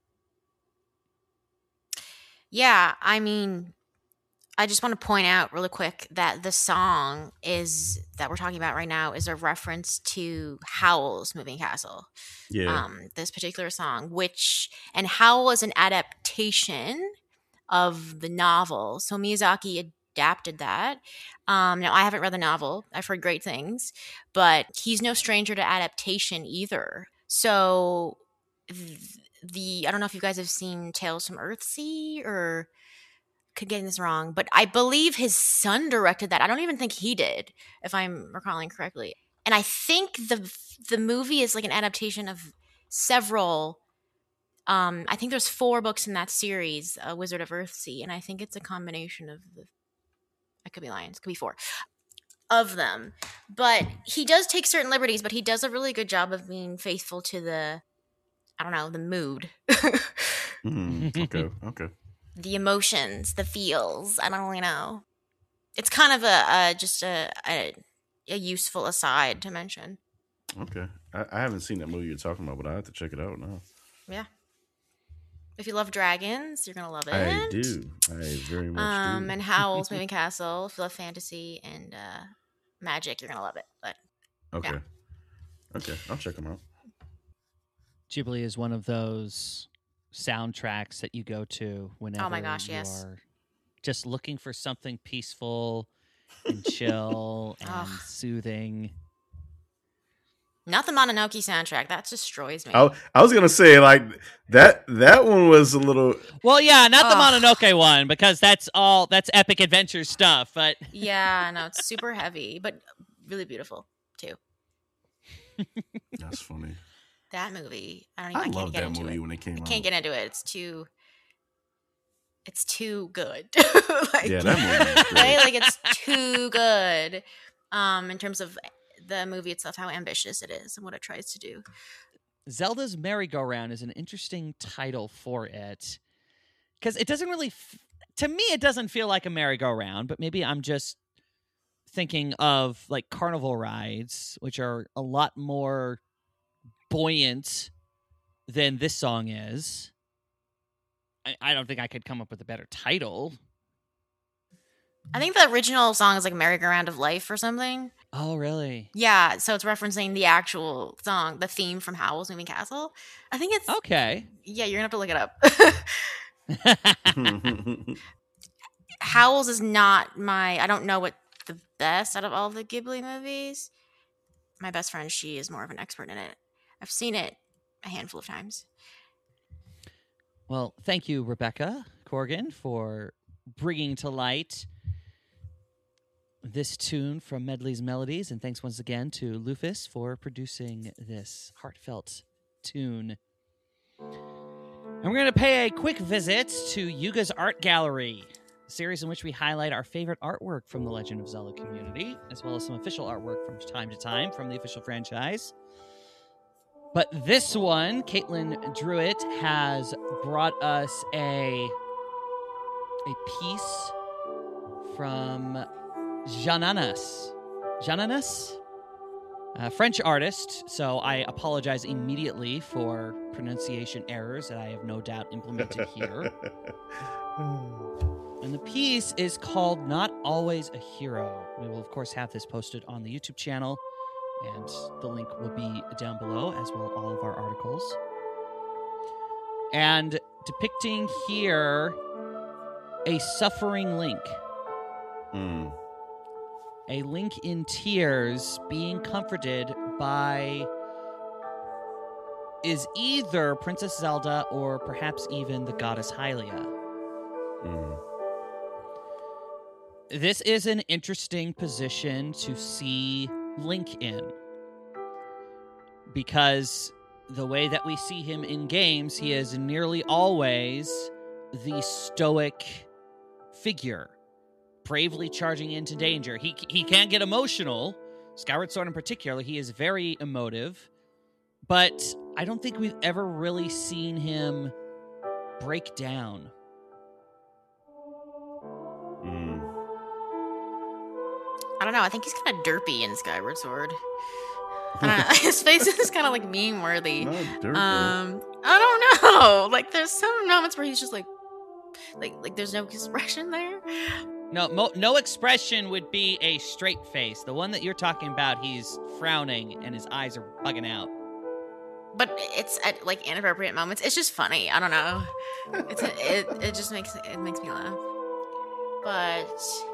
Yeah, I mean, I just want to point out really quick that the song is that we're talking about right now is a reference to Howl's Moving Castle. Yeah. Um, this particular song, which and Howl is an adaptation of the novel. So Miyazaki adapted that. Um, now I haven't read the novel. I've heard great things, but he's no stranger to adaptation either. So th- the I don't know if you guys have seen Tales from Earthsea or could get this wrong, but I believe his son directed that. I don't even think he did, if I'm recalling correctly. And I think the the movie is like an adaptation of several. Um, I think there's four books in that series, uh, Wizard of Earthsea, and I think it's a combination of the. It could be lions, could be four of them. But he does take certain liberties, but he does a really good job of being faithful to the. I don't know, the mood. Mm, okay. Okay. The emotions, the feels. I don't really know. It's kind of a, a just a, a a useful aside to mention. Okay. I, I haven't seen that movie you're talking about, but I have to check it out now. Yeah. If you love dragons, you're gonna love it. I do. I very much Um, do. and Howl's Moving Castle. If you love fantasy and uh, magic, you're gonna love it. But Okay. yeah. Okay. I'll check them out. Ghibli is one of those soundtracks that you go to whenever Oh my gosh, you yes. are just looking for something peaceful and chill and Ugh. soothing. Not the Mononoke soundtrack. That destroys me. I, I was gonna say like that. That one was a little. Well, yeah, not the Ugh. Mononoke one because that's all that's epic adventure stuff. But Yeah, no, it's super heavy, but really beautiful too. That's funny. That movie, I don't I even. I, can't loved get that into movie it. when it came I out. can't get into it. It's too. It's too good. like, Yeah, that movie was great. right? Like it's too good. Um, in terms of the movie itself, how ambitious it is and what it tries to do. Zelda's Merry-Go-Round is an interesting title for it because it doesn't really, f- to me, it doesn't feel like a merry-go-round. But maybe I'm just thinking of like carnival rides, which are a lot more buoyant than this song is. I, I don't think I could come up with a better title. I think the original song is like "Merry-Go-Round of Life" or something. Oh, really? Yeah, so it's referencing the actual song, the theme from Howl's Moving Castle. I think it's Okay. yeah. You're gonna have to look it up. Howl's is not my. I don't know what the best out of all the Ghibli movies. My best friend, she is more of an expert in it. I've seen it a handful of times. Well, thank you, Rebecca Corgan, for bringing to light this tune from Medley's Melodies. And thanks once again to Lufus for producing this heartfelt tune. And we're going to pay a quick visit to Yuga's Art Gallery, a series in which we highlight our favorite artwork from the Legend of Zelda community, as well as some official artwork from time to time from the official franchise. But this one, Caitlin Druitt has brought us a, a piece from Jananas. Jananas? A French artist, so I apologize immediately for pronunciation errors that I have no doubt implemented here. And the piece is called Not Always a Hero. We will, of course, have this posted on the YouTube channel, and the link will be down below, as will all of our articles. And depicting here a suffering Link. Mm. A Link in tears being comforted by is either Princess Zelda or perhaps even the goddess Hylia. Mm. This is an interesting position to see Link in, because the way that we see him in games, he is nearly always the stoic figure, bravely charging into danger. He he can get emotional. Skyward Sword in particular, he is very emotive, but I don't think we've ever really seen him break down. Mm. I don't know. I think he's kind of derpy in Skyward Sword. I don't know. His face is kind of like meme worthy. No, dirt, Um, I don't know. Like, there's some moments where he's just like, like, like there's no expression there. No, mo- no expression would be a straight face. The one that you're talking about, he's frowning and his eyes are bugging out. But it's at like inappropriate moments. It's just funny. I don't know. It's it. It just makes it makes me laugh. But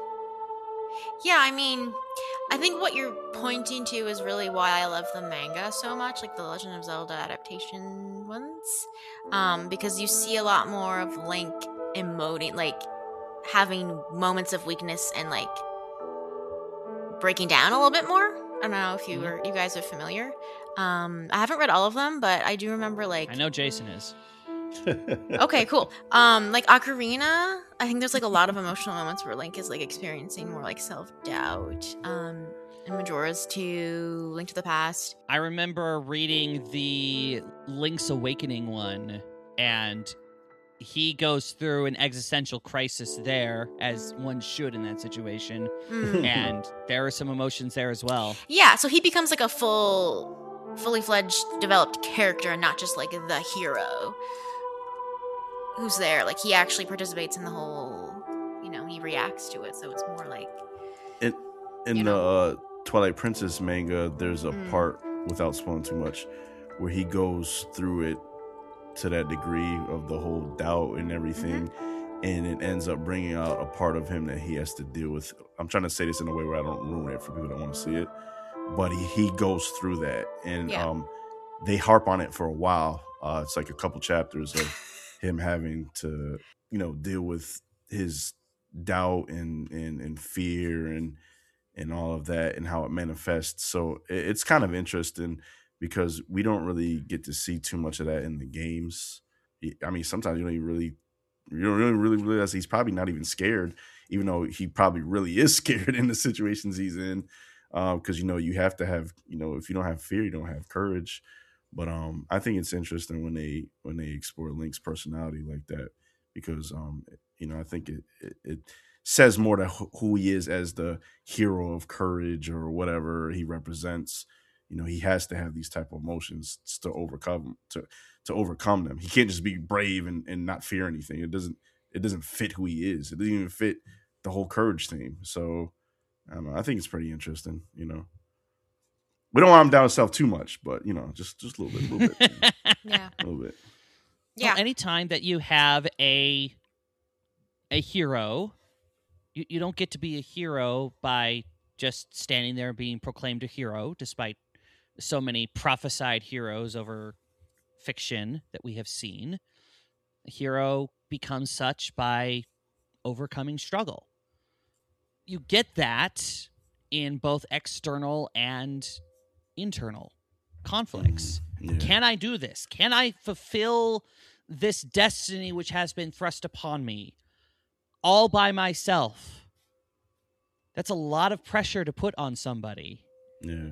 yeah, I mean, I think what you're pointing to is really why I love the manga so much, like the Legend of Zelda adaptation ones, um, because you see a lot more of Link emoting, like having moments of weakness and like breaking down a little bit more. I don't know if you were, you guys are familiar. Um, I haven't read all of them, but I do remember like I know Jason is. okay, cool. Um, like Ocarina, I think there's like a lot of emotional moments where Link is like experiencing more like self doubt. Um, and Majora's two, Link to the Past. I remember reading the Link's Awakening one, and he goes through an existential crisis there, as one should in that situation. Mm. And there are some emotions there as well. Yeah, so he becomes like a full, fully fledged, developed character, and not just like the hero who's there. Like he actually participates in the whole, you know, he reacts to it. So it's more like in in you the know. uh, Twilight Princess manga, there's a Mm. part, without spoiling too much, where he goes through it to that degree of the whole doubt and everything, Mm-hmm. and it ends up bringing out a part of him that he has to deal with. I'm trying to say this in a way where I don't ruin it for people that want to see it, but he, he goes through that, and Yeah. um, they harp on it for a while. Uh, it's like a couple chapters of him having to, you know, deal with his doubt and and, and fear and and all of that and how it manifests. So it, it's kind of interesting because we don't really get to see too much of that in the games. I mean, sometimes you don't even really, you don't really, really realize he's probably not even scared, even though he probably really is scared in the situations he's in. Because, um, you know, you have to have, you know, if you don't have fear, you don't have courage. But um, I think it's interesting when they when they explore Link's personality like that, because um, you know, I think it, it it says more to who he is as the hero of courage or whatever he represents. You know, he has to have these type of emotions to overcome to to overcome them. He can't just be brave and, and not fear anything. It doesn't it doesn't fit who he is. It doesn't even fit the whole courage theme. So I don't know. I think it's pretty interesting. You know. We don't want him down himself too much, but you know, just just a little bit, a little bit, Yeah. a little bit. Yeah. Well, anytime that you have a a hero, you, you don't get to be a hero by just standing there being proclaimed a hero, despite so many prophesied heroes over fiction that we have seen. A hero becomes such by overcoming struggle. You get that in both external and internal conflicts. Yeah. Can I do this? Can I fulfill this destiny which has been thrust upon me all by myself? That's a lot of pressure to put on somebody. Yeah.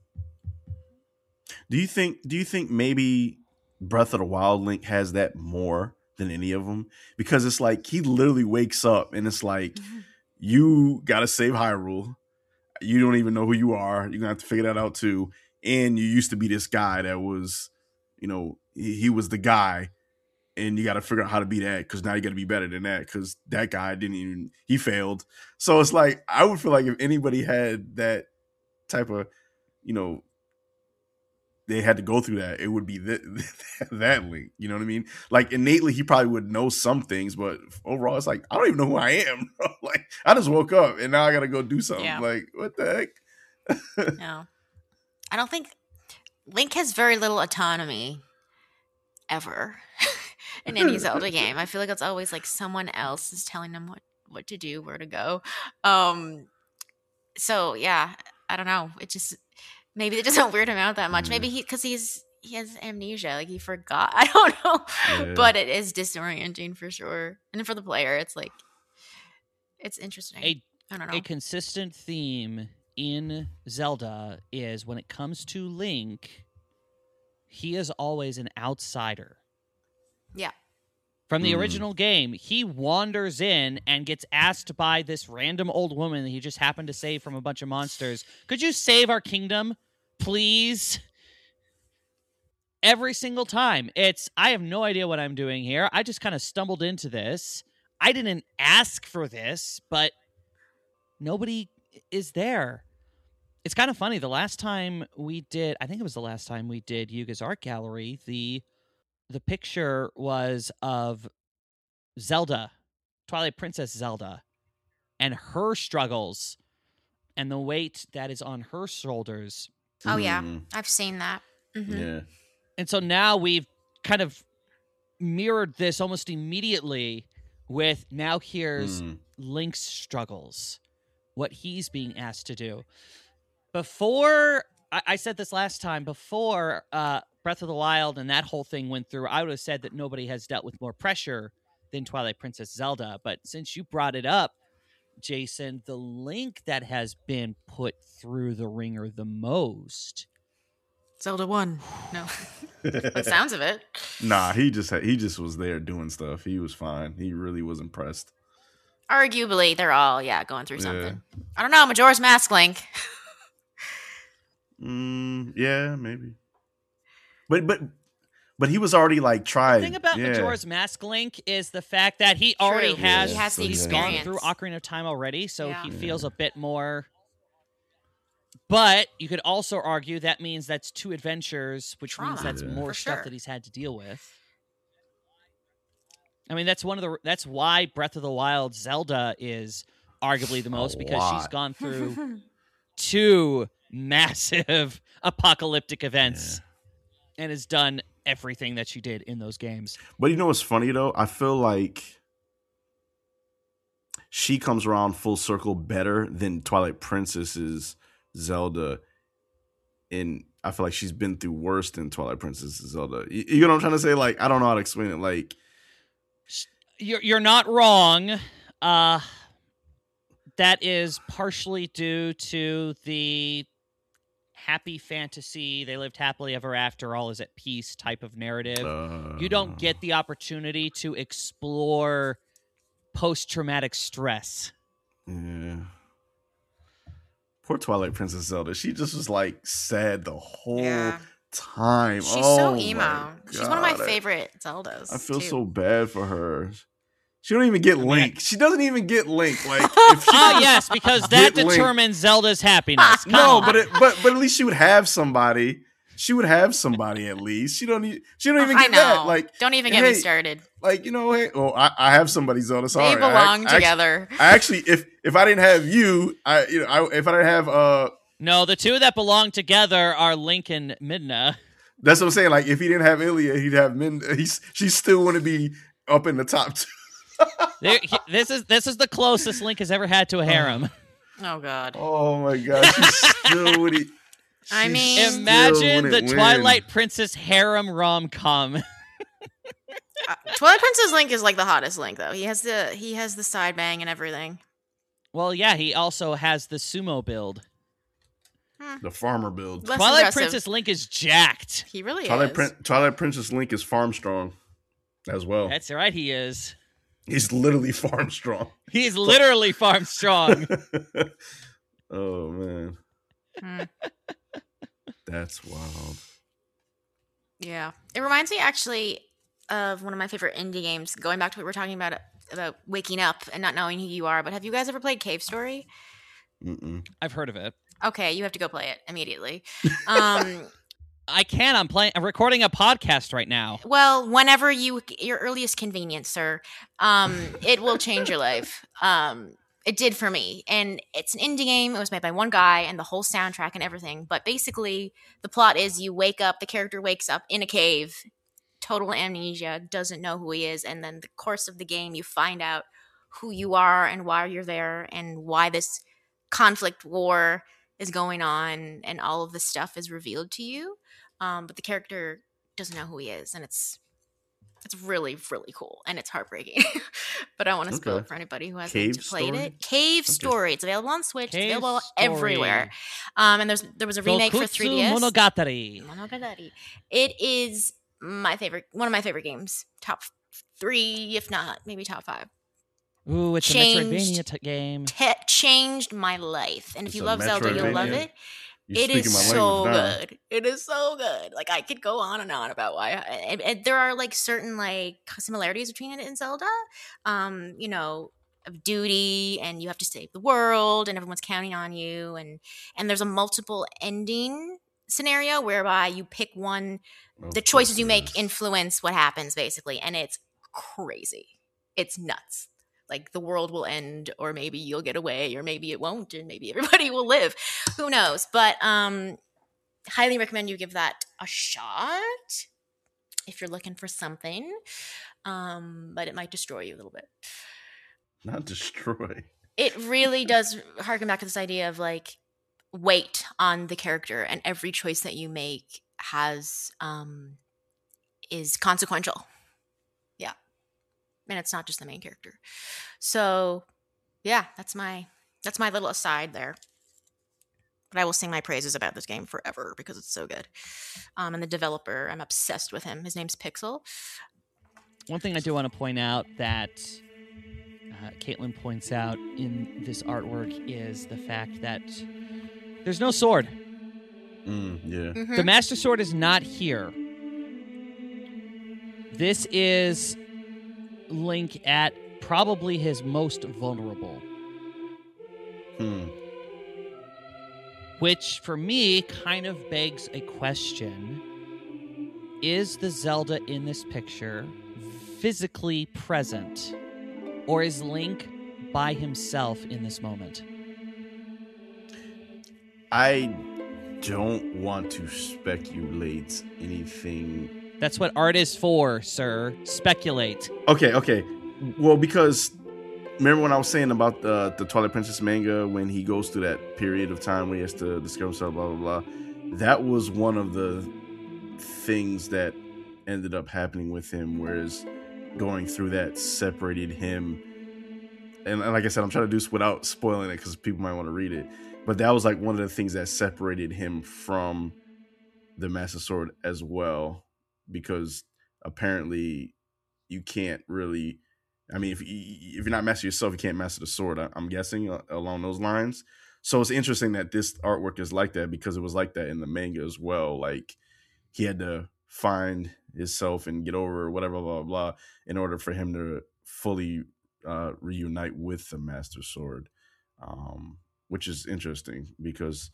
Do you think? Do you think maybe Breath of the Wild Link has that more than any of them? Because it's like he literally wakes up and it's like, you got to save Hyrule. You don't even know who you are. You're gonna have to figure that out too. And you used to be this guy that was, you know, he, he was the guy, and you got to figure out how to be that, because now you got to be better than that, because that guy didn't even, he failed. So it's like, I would feel like if anybody had that type of, you know, they had to go through that, it would be that, that Link. You know what I mean? Like innately, he probably would know some things, but overall, it's like, I don't even know who I am. Like, I just woke up and now I got to go do something. Yeah. Like, what the heck? No. I don't think Link has very little autonomy ever in any Zelda game. I feel like it's always like someone else is telling him what, what to do, where to go. Um, so yeah, I don't know. It just, maybe it doesn't weird him out that much. Yeah. Maybe he, cause he's, he has amnesia, like he forgot. I don't know, Yeah. but it is disorienting for sure. And for the player, it's like, it's interesting. A, I don't know. a consistent theme in Zelda is when it comes to Link, he is always an outsider. Yeah. From the Mm. original game, he wanders in and gets asked by this random old woman that he just happened to save from a bunch of monsters, could you save our kingdom? please? Every single time. It's, I have no idea what I'm doing here. I just kind of stumbled into this. I didn't ask for this, but nobody is there. It's kind of funny. The last time we did, I think it was the last time we did Yuga's Art Gallery, the the picture was of Zelda, Twilight Princess Zelda, and her struggles and the weight that is on her shoulders. Oh, yeah. Mm. I've seen that. Mm-hmm. Yeah. And so now we've kind of mirrored this almost immediately with now here's Mm. Link's struggles, what he's being asked to do. Before, I, I said this last time, before uh, Breath of the Wild and that whole thing went through, I would have said that nobody has dealt with more pressure than Twilight Princess Zelda. But since you brought it up, Jason, the Link that has been put through the ringer the most. Zelda one. No. The sounds of it. Nah, he just had, he just was there doing stuff. He was fine. He really was impressed. Arguably, they're all, yeah, going through Yeah. something. I don't know. Majora's Mask Link. Mm, yeah, maybe. But but but he was already like tried. The thing about yeah. Majora's Mask Link is the fact that he already True. has, He has the he's gone experience. through Ocarina of Time already, so Yeah. he Yeah. feels a bit more. But you could also argue that means that's two adventures, which means Trauma. that's Yeah. more For stuff sure. that he's had to deal with. I mean, that's one of the that's why Breath of the Wild Zelda is arguably the most, A because she's lot. gone through two massive apocalyptic events and has done everything that she did in those games. But you know what's funny though? I feel like she comes around full circle better than Twilight Princess's Zelda. In I feel like she's been through worse than Twilight Princess's Zelda. You, you know what I'm trying to say? Like I don't know how to explain it. Like You're you're not wrong. Uh, that is partially due to the happy fantasy, they lived happily ever after, all is at peace type of narrative. uh, You don't get the opportunity to explore post-traumatic stress. Yeah. Poor Twilight Princess Zelda. She just was like sad the whole Yeah. time. She's oh, so my emo. She's one of my God. I- favorite Zeldas. I feel too. so bad for her. She don't even get mean, Link. She doesn't even get Link. Like if she Ah, could yes, because that Get Link. determines Zelda's happiness. Come no, on. but it, but but at least she would have somebody. She would have somebody at least. She don't need. She don't even I get know. that. Like Don't even get hey, me started. like you know, hey, oh, I, I have somebody. Zelda. Sorry, They belong I, I, together. I actually, if if I didn't have you, I you know, I, if I didn't have uh, No, the two that belong together are Link and Midna. that's what I'm saying. Like if he didn't have Ilya, he'd have Min. He's she still want to be up in the top two. There- he- this is this is the closest Link has ever had to a harem. Oh God. Oh my god, she still would. I she mean- still Imagine the wouldn't win. Twilight Princess harem rom-com. Uh, Twilight Princess Link is like the hottest Link though. He has the he has the side bang and everything. Well, yeah, he also has the sumo build. the farmer build. Less Twilight aggressive. Princess Link is jacked. He really Twilight, is. Prin- Twilight Princess Link is farm strong as well. That's right, he is. He's literally farm strong. He's literally farm strong. Oh man, Hmm. that's wild. Yeah. It reminds me actually of one of my favorite indie games, going back to what we were talking about about waking up and not knowing who you are. But have you guys ever played Cave Story? Mm-mm. I've heard of it. Okay, you have to go play it immediately. Um, I can. I'm playing. I'm recording a podcast right now. well, whenever you your earliest convenience, sir. Um, it will change your life. Um, it did for me, and it's an indie game. It was made by one guy, and the whole soundtrack and everything. But basically, the plot is you wake up. The character wakes up in a cave, total amnesia, doesn't know who he is, and then the course of the game, you find out who you are and why you're there, and why this conflict war is going on, and all of this stuff is revealed to you. Um, but the character doesn't know who he is, and it's it's really really cool, and it's heartbreaking. But I don't want to spoil Okay. it for anybody who hasn't Cave played Story? it. Cave Okay. Story. It's available on Switch. Cave it's available Story. everywhere. Um, and there's there was a remake for three D S. Dokutsu Monogatari. Monogatari. It is my favorite, one of my favorite games. Top three, if not maybe top five. Ooh, it's Changed. a Metroidvania t- game. Te- changed my life. And if It's you a love Zelda, you'll love Metroidvania? it. You're It is speaking my so language now. good. It is so good. Like I could go on and on about why. And, and there are like certain like similarities between it and Zelda. Um, you know, of duty, and you have to save the world, and everyone's counting on you, and and there's a multiple ending scenario whereby you pick one. Of The course choices you it make is. influence what happens, basically, and it's crazy. It's nuts. Like the world will end, or maybe you'll get away, or maybe it won't, and maybe everybody will live. Who knows? But um, highly recommend you give that a shot if you're looking for something. Um, but it might destroy you a little bit. Not destroy. It really does harken back to this idea of like weight on the character, and every choice that you make has um is consequential. Yeah. And it's not just the main character. So yeah, that's my that's my little aside there. But I will sing my praises about this game forever because it's so good. Um, and the developer, I'm obsessed with him. His name's Pixel. One thing I do want to point out that uh, Caitlin points out in this artwork is the fact that there's no sword. Mm, yeah. Mhm. The Master Sword is not here. This is Link at probably his most vulnerable. Hmm. Which, for me, kind of begs a question. Is the Zelda in this picture physically present? Or is Link by himself in this moment? I don't want to speculate anything. That's what art is for, sir. Speculate. Okay, okay. Well, because remember when I was saying about the the Twilight Princess manga, when he goes through that period of time where he has to discover himself, blah blah blah. That was one of the things that ended up happening with him, whereas going through that separated him. And, and like I said, I'm trying to do this without spoiling it because people might want to read it. But that was like one of the things that separated him from the Master Sword as well, because apparently you can't really. I mean, if if you're not master yourself, you can't master the sword. I'm guessing uh, along those lines. So it's interesting that this artwork is like that because it was like that in the manga as well. Like he had to find himself and get over whatever, blah, blah, blah, in order for him to fully uh, reunite with the Master Sword, um, which is interesting because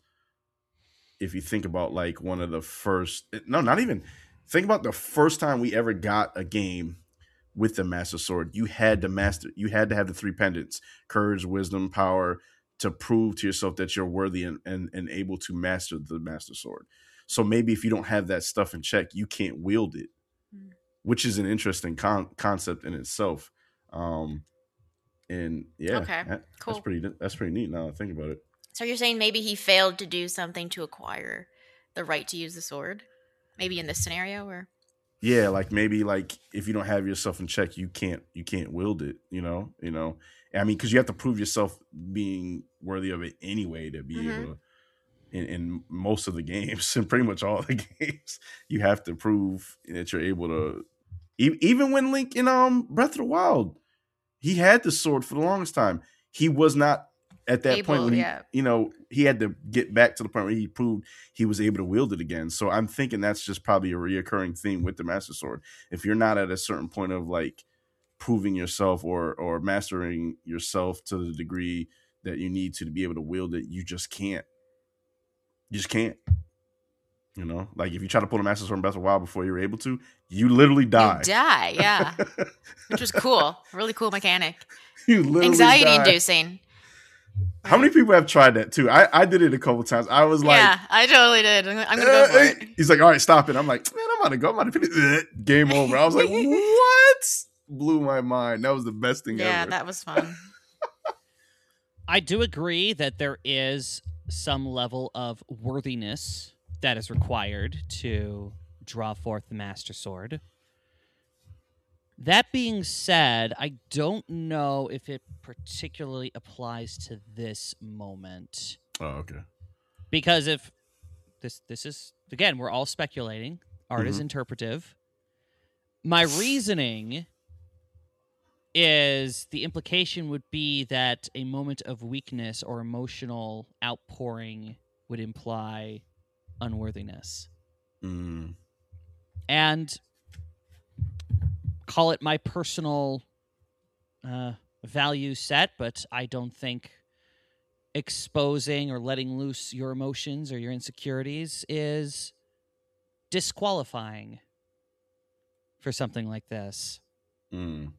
if you think about like one of the first, no, not even, think about the first time we ever got a game with the Master Sword. You had to master, you had to have the three pendants, courage, wisdom, power, to prove to yourself that you're worthy and, and, and able to master the Master Sword. So maybe if you don't have that stuff in check, you can't wield it, mm. which is an interesting con- concept in itself. Um, and yeah, okay, that, cool. That's pretty, that's pretty neat now that I think about it. So you're saying maybe he failed to do something to acquire the right to use the sword? Maybe in this scenario, or yeah, like maybe like if you don't have yourself in check, you can't you can't wield it. You know, you know. I mean, because you have to prove yourself being worthy of it anyway to be mm-hmm. able to. In, in most of the games, and pretty much all the games, you have to prove that you're able to. E- even when Link in um Breath of the Wild, he had the sword for the longest time. He was not at that able, point when he, yeah. you know, he had to get back to the point where he proved he was able to wield it again. So I'm thinking that's just probably a reoccurring theme with the Master Sword. If you're not at a certain point of like proving yourself or or mastering yourself to the degree that you need to, to be able to wield it, you just can't. You just can't. You know, like if you try to pull the Master Sword in Breath of the Wild before you're able to, you literally die. You die, yeah. Which was cool. Really cool mechanic. You literally Anxiety die. inducing. How many people have tried that too? I, I did it a couple times. I was like, yeah, I totally did. I'm gonna go for it. He's like, all right, stop it. I'm like, man, I'm about to go. I'm about to finish. Game over. I was like, what? Blew my mind. That was the best thing yeah, ever. Yeah, that was fun. I do agree that there is some level of worthiness that is required to draw forth the Master Sword. That being said, I don't know if it particularly applies to this moment. Oh, okay. Because if this this is, again, we're all speculating. Art Mm-hmm. is interpretive. My reasoning is the implication would be that a moment of weakness or emotional outpouring would imply unworthiness. Mm. And call it my personal uh, value set, but I don't think exposing or letting loose your emotions or your insecurities is disqualifying for something like this. Mm.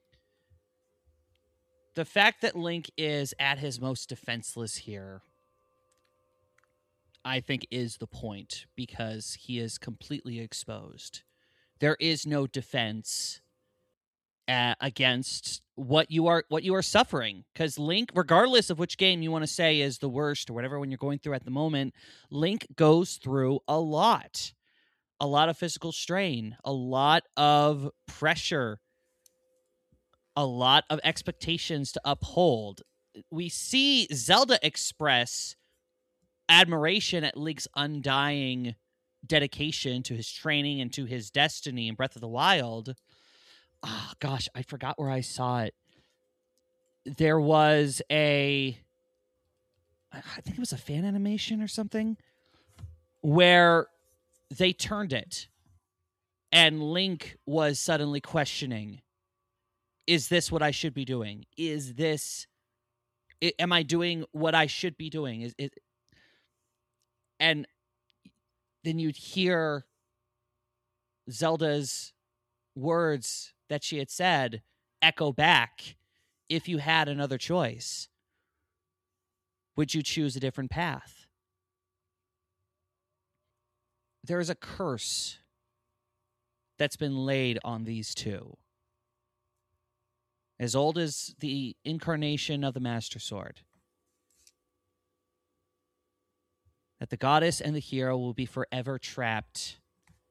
The fact that Link is at his most defenseless here, I think, is the point, because he is completely exposed. There is no defense uh, against what you are what you are suffering, because Link, regardless of which game you want to say is the worst or whatever when you're going through at the moment, Link goes through a lot. A lot of physical strain, a lot of pressure, a lot of expectations to uphold. We see Zelda express admiration at Link's undying dedication to his training and to his destiny in Breath of the Wild. Oh, gosh, I forgot where I saw it. There was a, I think it was a fan animation or something, where they turned it and Link was suddenly questioning, is this what I should be doing? Is this, I, am I doing what I should be doing? Is it? And then you'd hear Zelda's words that she had said echo back. If you had another choice, would you choose a different path? There is a curse that's been laid on these two, as old as the incarnation of the Master Sword, that the goddess and the hero will be forever trapped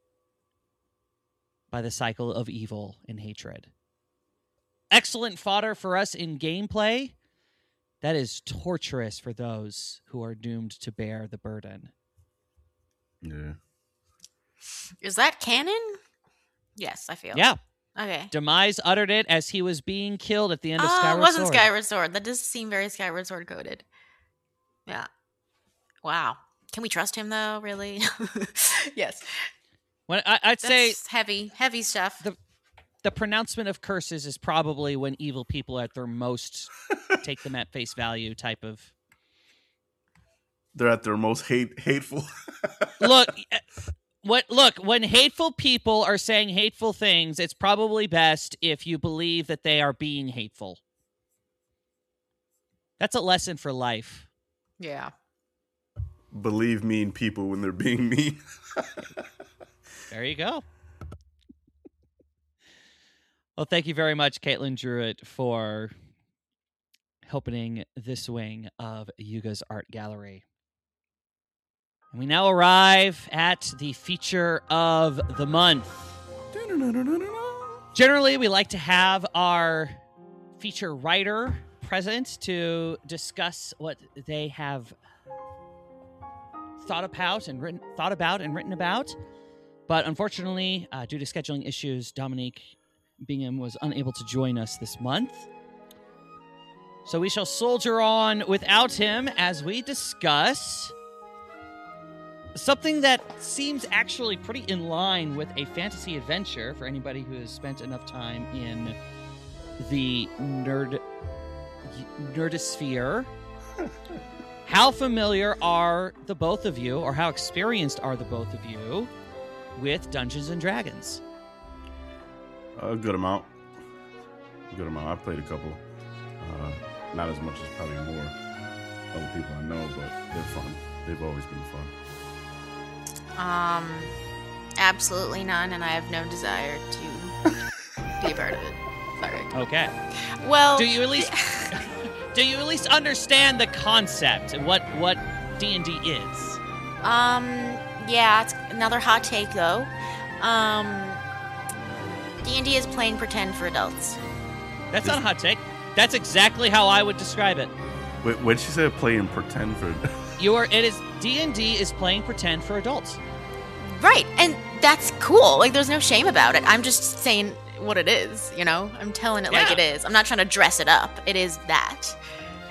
by the cycle of evil and hatred. Excellent fodder for us in gameplay. That is torturous for those who are doomed to bear the burden. Yeah. Is that canon? Yes, I feel. Yeah. Okay. Demise uttered it as he was being killed at the end of Oh, Skyward it wasn't Sword. Skyward Sword. That does seem very Skyward Sword coded. Yeah. Wow. Can we trust him though? Really? Yes. When I, I'd That's say heavy, heavy stuff. the the pronouncement of curses is probably when evil people are at their most take them at face value type of. They're at their most hate hateful. Look, what look when hateful people are saying hateful things, it's probably best if you believe that they are being hateful. That's a lesson for life. Yeah. Believe mean people when they're being mean. There you go. Well, thank you very much, Caitlin Druitt, for opening this wing of Yuga's Art Gallery. And we now arrive at the feature of the month. Generally, we like to have our feature writer present to discuss what they have thought about and written thought about and written about. But unfortunately, uh, due to scheduling issues, Dominique Bingham was unable to join us this month. So we shall soldier on without him as we discuss something that seems actually pretty in line with a fantasy adventure for anybody who has spent enough time in the nerd nerdosphere. How familiar are the both of you, or how experienced are the both of you with Dungeons and Dragons? A good amount. A good amount. I played a couple. Uh, not as much as probably more other people I know, but they're fun. They've always been fun. Um, absolutely none, and I have no desire to be a part of it. Sorry. Okay. Well, Do you at least do you at least understand the concept and what what D and D is? Um, yeah, it's another hot take though. Um, D and D is playing pretend for adults. That's not a hot take. That's exactly how I would describe it. Wait, what did she say? Play and pretend for? You are. It is D and D is playing pretend for adults. Right, and that's cool. Like, there's no shame about it. I'm just saying what it is, you know? I'm telling it like Yeah. it is. I'm not trying to dress it up. It is that.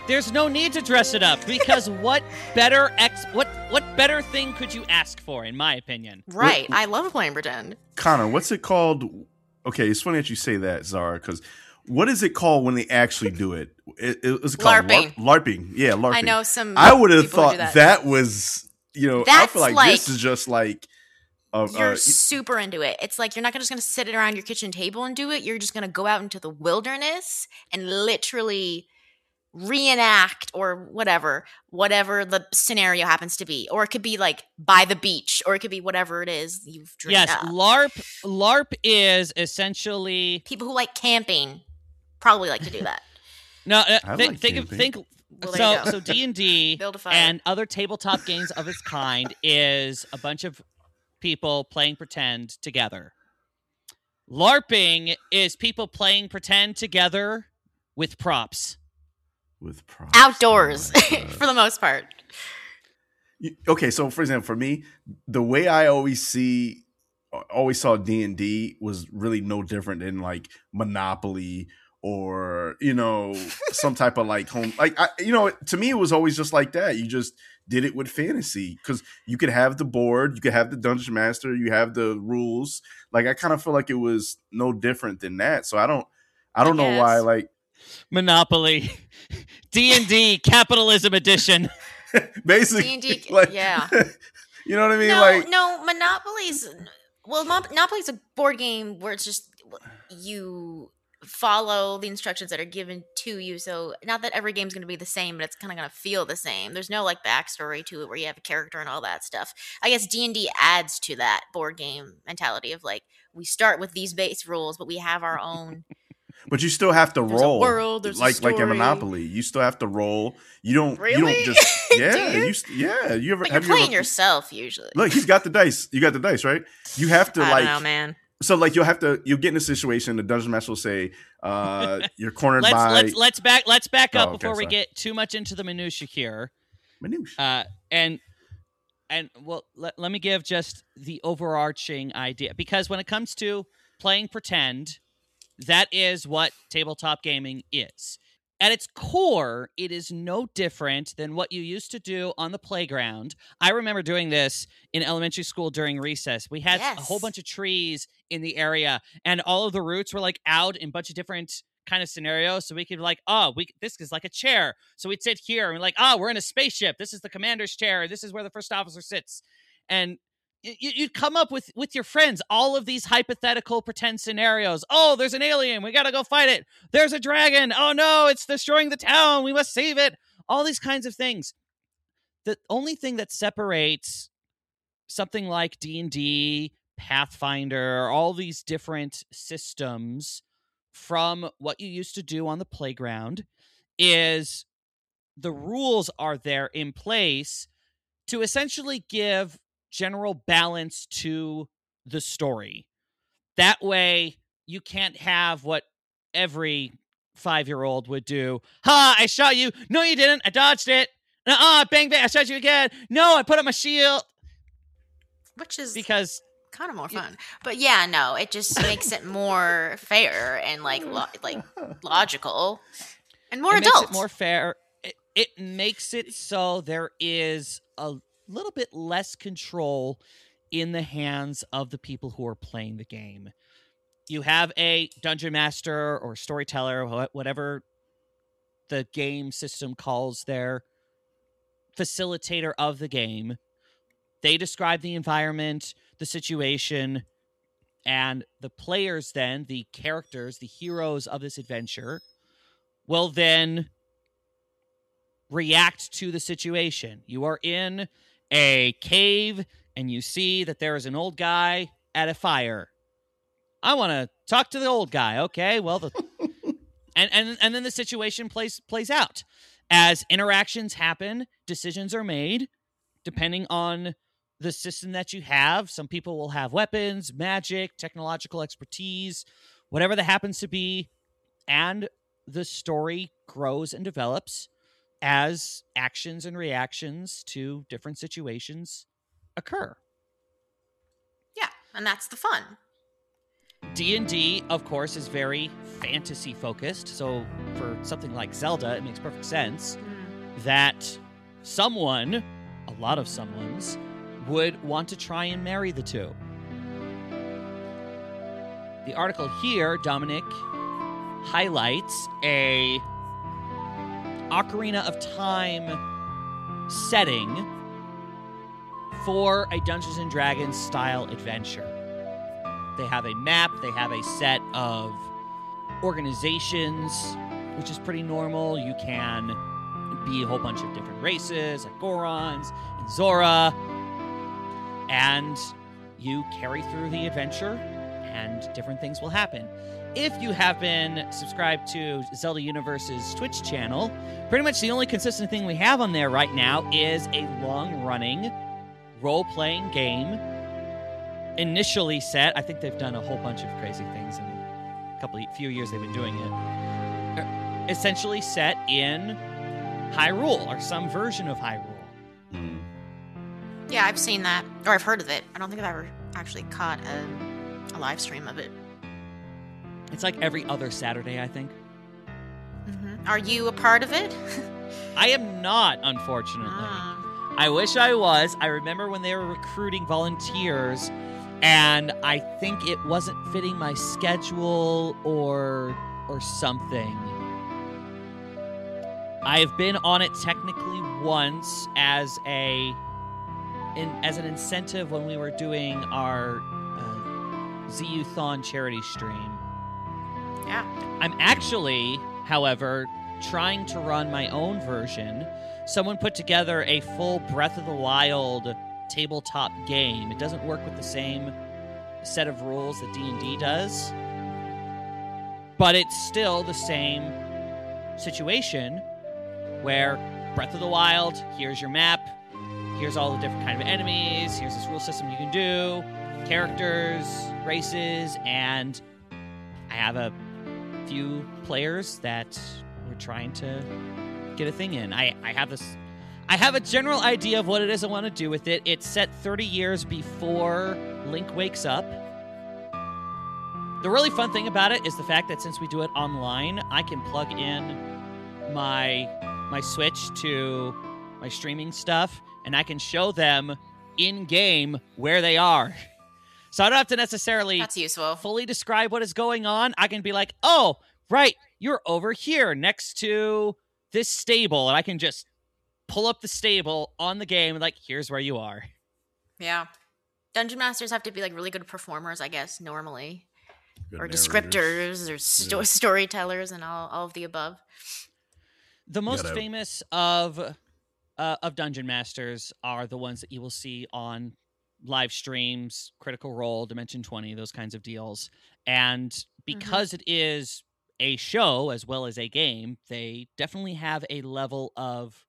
there's no need to dress it up because what better ex what what better thing could you ask for, in my opinion? Right. What- I love playing pretend. Connor, what's it called? Okay, it's funny that you say that, Zara, because what is it called when they actually do it? It, it was called LARPing. LARP, LARPing. Yeah, LARPing. I know some. I would have people who thought do that. that. was, you know, I That's feel like, like- this is just like. Uh, You're uh, super into it. It's like you're not just going to sit around your kitchen table and do it. You're just going to go out into the wilderness and literally reenact or whatever, whatever the scenario happens to be. Or it could be like by the beach, or it could be whatever it is you've dreamed Yes, up. LARP LARP is essentially People who like camping probably like to do that. no. Uh, I think like think of camping. think. Well, there you so go. so D and D Build a fire. and other tabletop games of its kind is a bunch of people playing pretend together. LARPing is people playing pretend together with props. with props. Outdoors Oh my God. for the most part. You- okay, so for example, for me, the way I always see, always saw D and D was really no different than like Monopoly or you know some type of like home, like I, you know, to me it was always just like that. You just did it with fantasy because you could have the board, you could have the dungeon master, you have the rules. Like I kind of feel like it was no different than that. So I don't, I don't know why guess. like Monopoly, D and D Capitalism Edition. basically D and D like yeah. you know what I mean? No, like no, Monopoly's well, Mon- Monopoly's a board game where it's just you follow the instructions that are given to you. So not that every game's going to be the same, but it's kind of going to feel the same. There's no like backstory to it where you have a character and all that stuff. I guess D and D adds to that board game mentality of like we start with these base rules, but we have our own. But you still have to There's a roll, world, there's a like like in story. Monopoly. You still have to roll. You don't. You Really? don't just. Yeah. Do you? you? st- Yeah. You ever? But you're have you playing ever, yourself usually. Look, he's got the dice. You got the dice, right? You have to I like. don't know, man. So like you'll have to. You'll get in a situation. The dungeon master will say, uh, "You're cornered Let's by." let's let's back let's back up Oh, okay, before we sorry. get too much into the minutia here. Manouche. Uh, and and well, let, let me give just the overarching idea because when it comes to playing pretend, that is what tabletop gaming is. At its core, it is no different than what you used to do on the playground. I remember doing this in elementary school during recess. We had a whole Yes. bunch of trees in the area, and all of the roots were like out in a bunch of different kind of scenarios. So we could like, oh, we this is like a chair. So we'd sit here and we're like, oh, we're in a spaceship. This is the commander's chair. This is where the first officer sits. And y- you'd come up with with your friends all of these hypothetical pretend scenarios. Oh, there's an alien, we gotta go fight it. There's a dragon, oh no, it's destroying the town, we must save it. All these kinds of things. The only thing that separates something like D and D, Pathfinder, all these different systems from what you used to do on the playground is the rules are there in place to essentially give general balance to the story. That way, you can't have what every five-year-old would do. Ha! I shot you. No, you didn't. I dodged it. Uh-uh, bang, bang. I shot you again. No, I put up my shield. Which is Because kind of more fun. But yeah, no, it just makes it more fair and like lo- like logical and more it adult. makes it more fair. It, it makes it so there is a little bit less control in the hands of the people who are playing the game. You have a dungeon master or storyteller, wha- whatever the game system calls their facilitator of the game. They describe the environment, the situation, and the players then, the characters, the heroes of this adventure, will then react to the situation. You are in a cave and you see that there is an old guy at a fire. I want to talk to the old guy. Okay, well, the and and and then the situation plays plays out as interactions happen, decisions are made depending on the system that you have. Some people will have weapons, magic, technological expertise, whatever that happens to be, and the story grows and develops as actions and reactions to different situations occur. Yeah, and that's the fun. D and D, of course, is very fantasy focused. So for something like Zelda, it makes perfect sense Mm. that someone, a lot of someones, would want to try and marry the two. The article here, Dominic, highlights a Ocarina of Time setting for a Dungeons and Dragons style adventure. They have a map, they have a set of organizations, which is pretty normal. You can be a whole bunch of different races, like Gorons and Zora, and you carry through the adventure, and different things will happen. If you have been subscribed to Zelda Universe's Twitch channel, pretty much the only consistent thing we have on there right now is a long-running role-playing game. Initially set, I think they've done a whole bunch of crazy things in a couple, few years they've been doing it. Essentially set in Hyrule, or some version of Hyrule. Mm. Yeah, I've seen that, or I've heard of it. I don't think I've ever actually caught a, a live stream of it. It's like every other Saturday, I think. Mm-hmm. Are you a part of it? I am not, unfortunately. Ah. I wish I was. I remember when they were recruiting volunteers, and I think it wasn't fitting my schedule or or something. I've been on it technically once as a in, as an incentive when we were doing our uh, Z U-thon charity stream. Yeah. I'm actually, however, trying to run my own version. Someone put together a full Breath of the Wild tabletop game. It doesn't work with the same set of rules that D and D does, but it's still the same situation where Breath of the Wild, here's your map, here's all the different kind of enemies, here's this rule system you can do, characters, races, and I have a few players that we're trying to get a thing in. I, I have this I have a general idea of what it is I want to do with it. It's set thirty years before Link wakes up. The really fun thing about it is the fact that since we do it online, I can plug in my my Switch to my streaming stuff, and I can show them in-game where they are. So I don't have to necessarily That's useful. fully describe what is going on. I can be like, oh, right, you're over here next to this stable, and I can just pull up the stable on the game and like, here's where you are. Yeah. Dungeon masters have to be like really good performers, I guess, normally. Good or narrators. descriptors or sto- Yeah. storytellers and all, all of the above. The most gotta- famous of uh, of dungeon masters are the ones that you will see on live streams, Critical Role, Dimension twenty, those kinds of deals. And because it is a show as well as a game, they definitely have a level of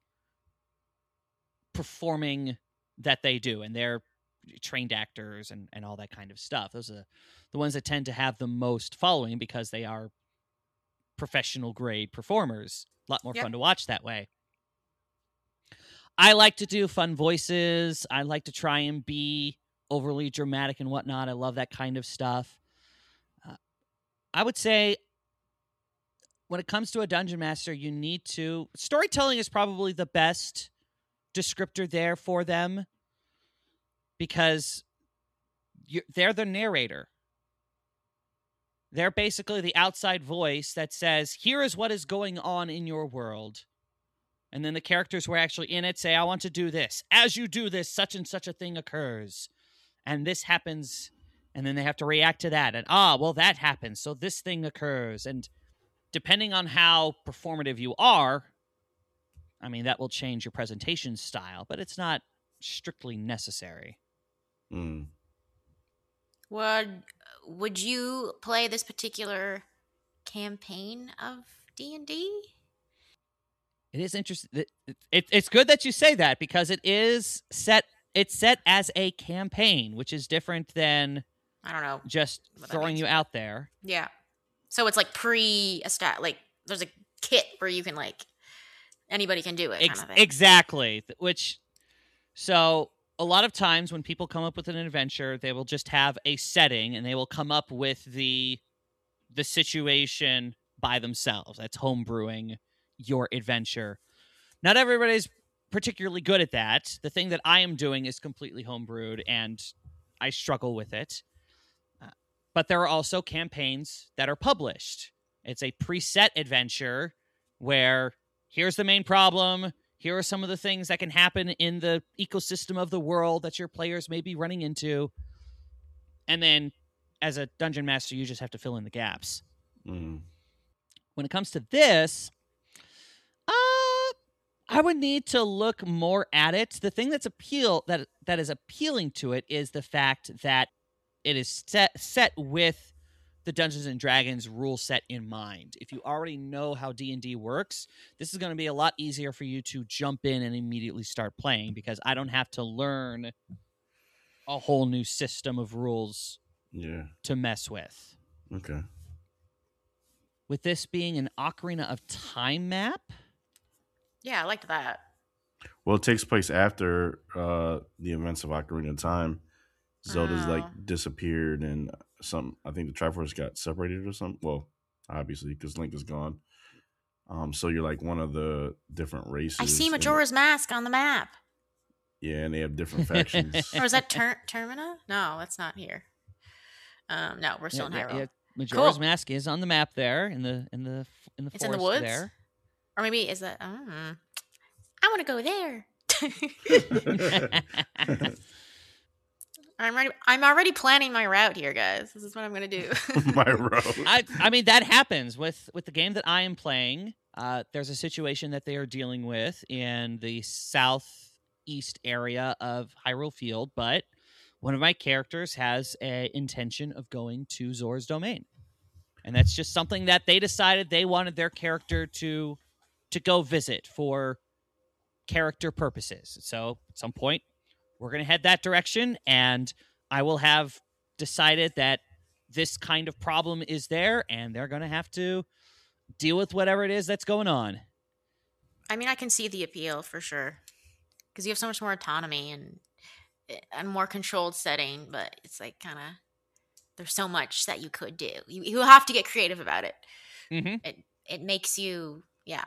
performing that they do, and they're trained actors and, and all that kind of stuff. Those are the ones that tend to have the most following because they are professional grade performers. A lot more Yep. fun to watch that way. I like to do fun voices. I like to try and be overly dramatic and whatnot. I love that kind of stuff. Uh, I would say when it comes to a dungeon master, you need to... Storytelling is probably the best descriptor there for them because you're, they're the narrator. They're basically the outside voice that says, here is what is going on in your world. And then the characters who are actually in it say, I want to do this. As you do this, such and such a thing occurs. And this happens. And then they have to react to that. And, ah, well, that happens. So this thing occurs. And depending on how performative you are, I mean, that will change your presentation style. But it's not strictly necessary. Mm. Would would you play this particular campaign of D and D? It is interesting. It, it, it's good that you say that because it is set. It's set as a campaign, which is different than I don't know. just What that throwing means. you out there. Yeah. So it's like pre a stat like there's a kit where you can like anybody can do it Ex- kind of thing. exactly. Which, so a lot of times when people come up with an adventure, they will just have a setting and they will come up with the the situation by themselves. That's homebrewing your adventure. Not everybody's particularly good at that. The thing that I am doing is completely homebrewed, and I struggle with it. Uh, but there are also campaigns that are published. It's a preset adventure where here's the main problem, here are some of the things that can happen in the ecosystem of the world that your players may be running into. And then as a dungeon master, you just have to fill in the gaps. Mm. When it comes to this, uh, I would need to look more at it. The thing that's appeal that that is appealing to it is the fact that it is set set with the Dungeons and Dragons rule set in mind. If you already know how D and D works, this is going to be a lot easier for you to jump in and immediately start playing, because I don't have to learn a whole new system of rules Yeah. to mess with. Okay. With this being an Ocarina of Time map, Yeah, I liked that. Well, it takes place after uh, the events of Ocarina of Time. Zelda's Oh. like disappeared, and some I think the Triforce got separated or something. Well, obviously because Link is gone. Um, so you're like one of the different races. I see and- Majora's Mask on the map. Yeah, and they have different factions. Or is that Ter- Termina? No, that's not here. Um, no, we're still in Yeah, Hyrule. yeah, Majora's Cool. Mask is on the map there in the in the in the It's in the forest woods? there. Or maybe is that? Oh, I want to go there. I'm ready. I'm already planning my route here, guys. This is what I'm gonna do. My road. I I mean that happens with with the game that I am playing. Uh, there's a situation that they are dealing with in the southeast area of Hyrule Field, but one of my characters has a intention of going to Zora's domain, and that's just something that they decided they wanted their character to to go visit for character purposes. So at some point, we're going to head that direction, and I will have decided that this kind of problem is there, and they're going to have to deal with whatever it is that's going on. I mean, I can see the appeal for sure, because you have so much more autonomy and a more controlled setting. But it's like kind of there's so much that you could do. You you have to get creative about it. Mm-hmm. It it makes you yeah.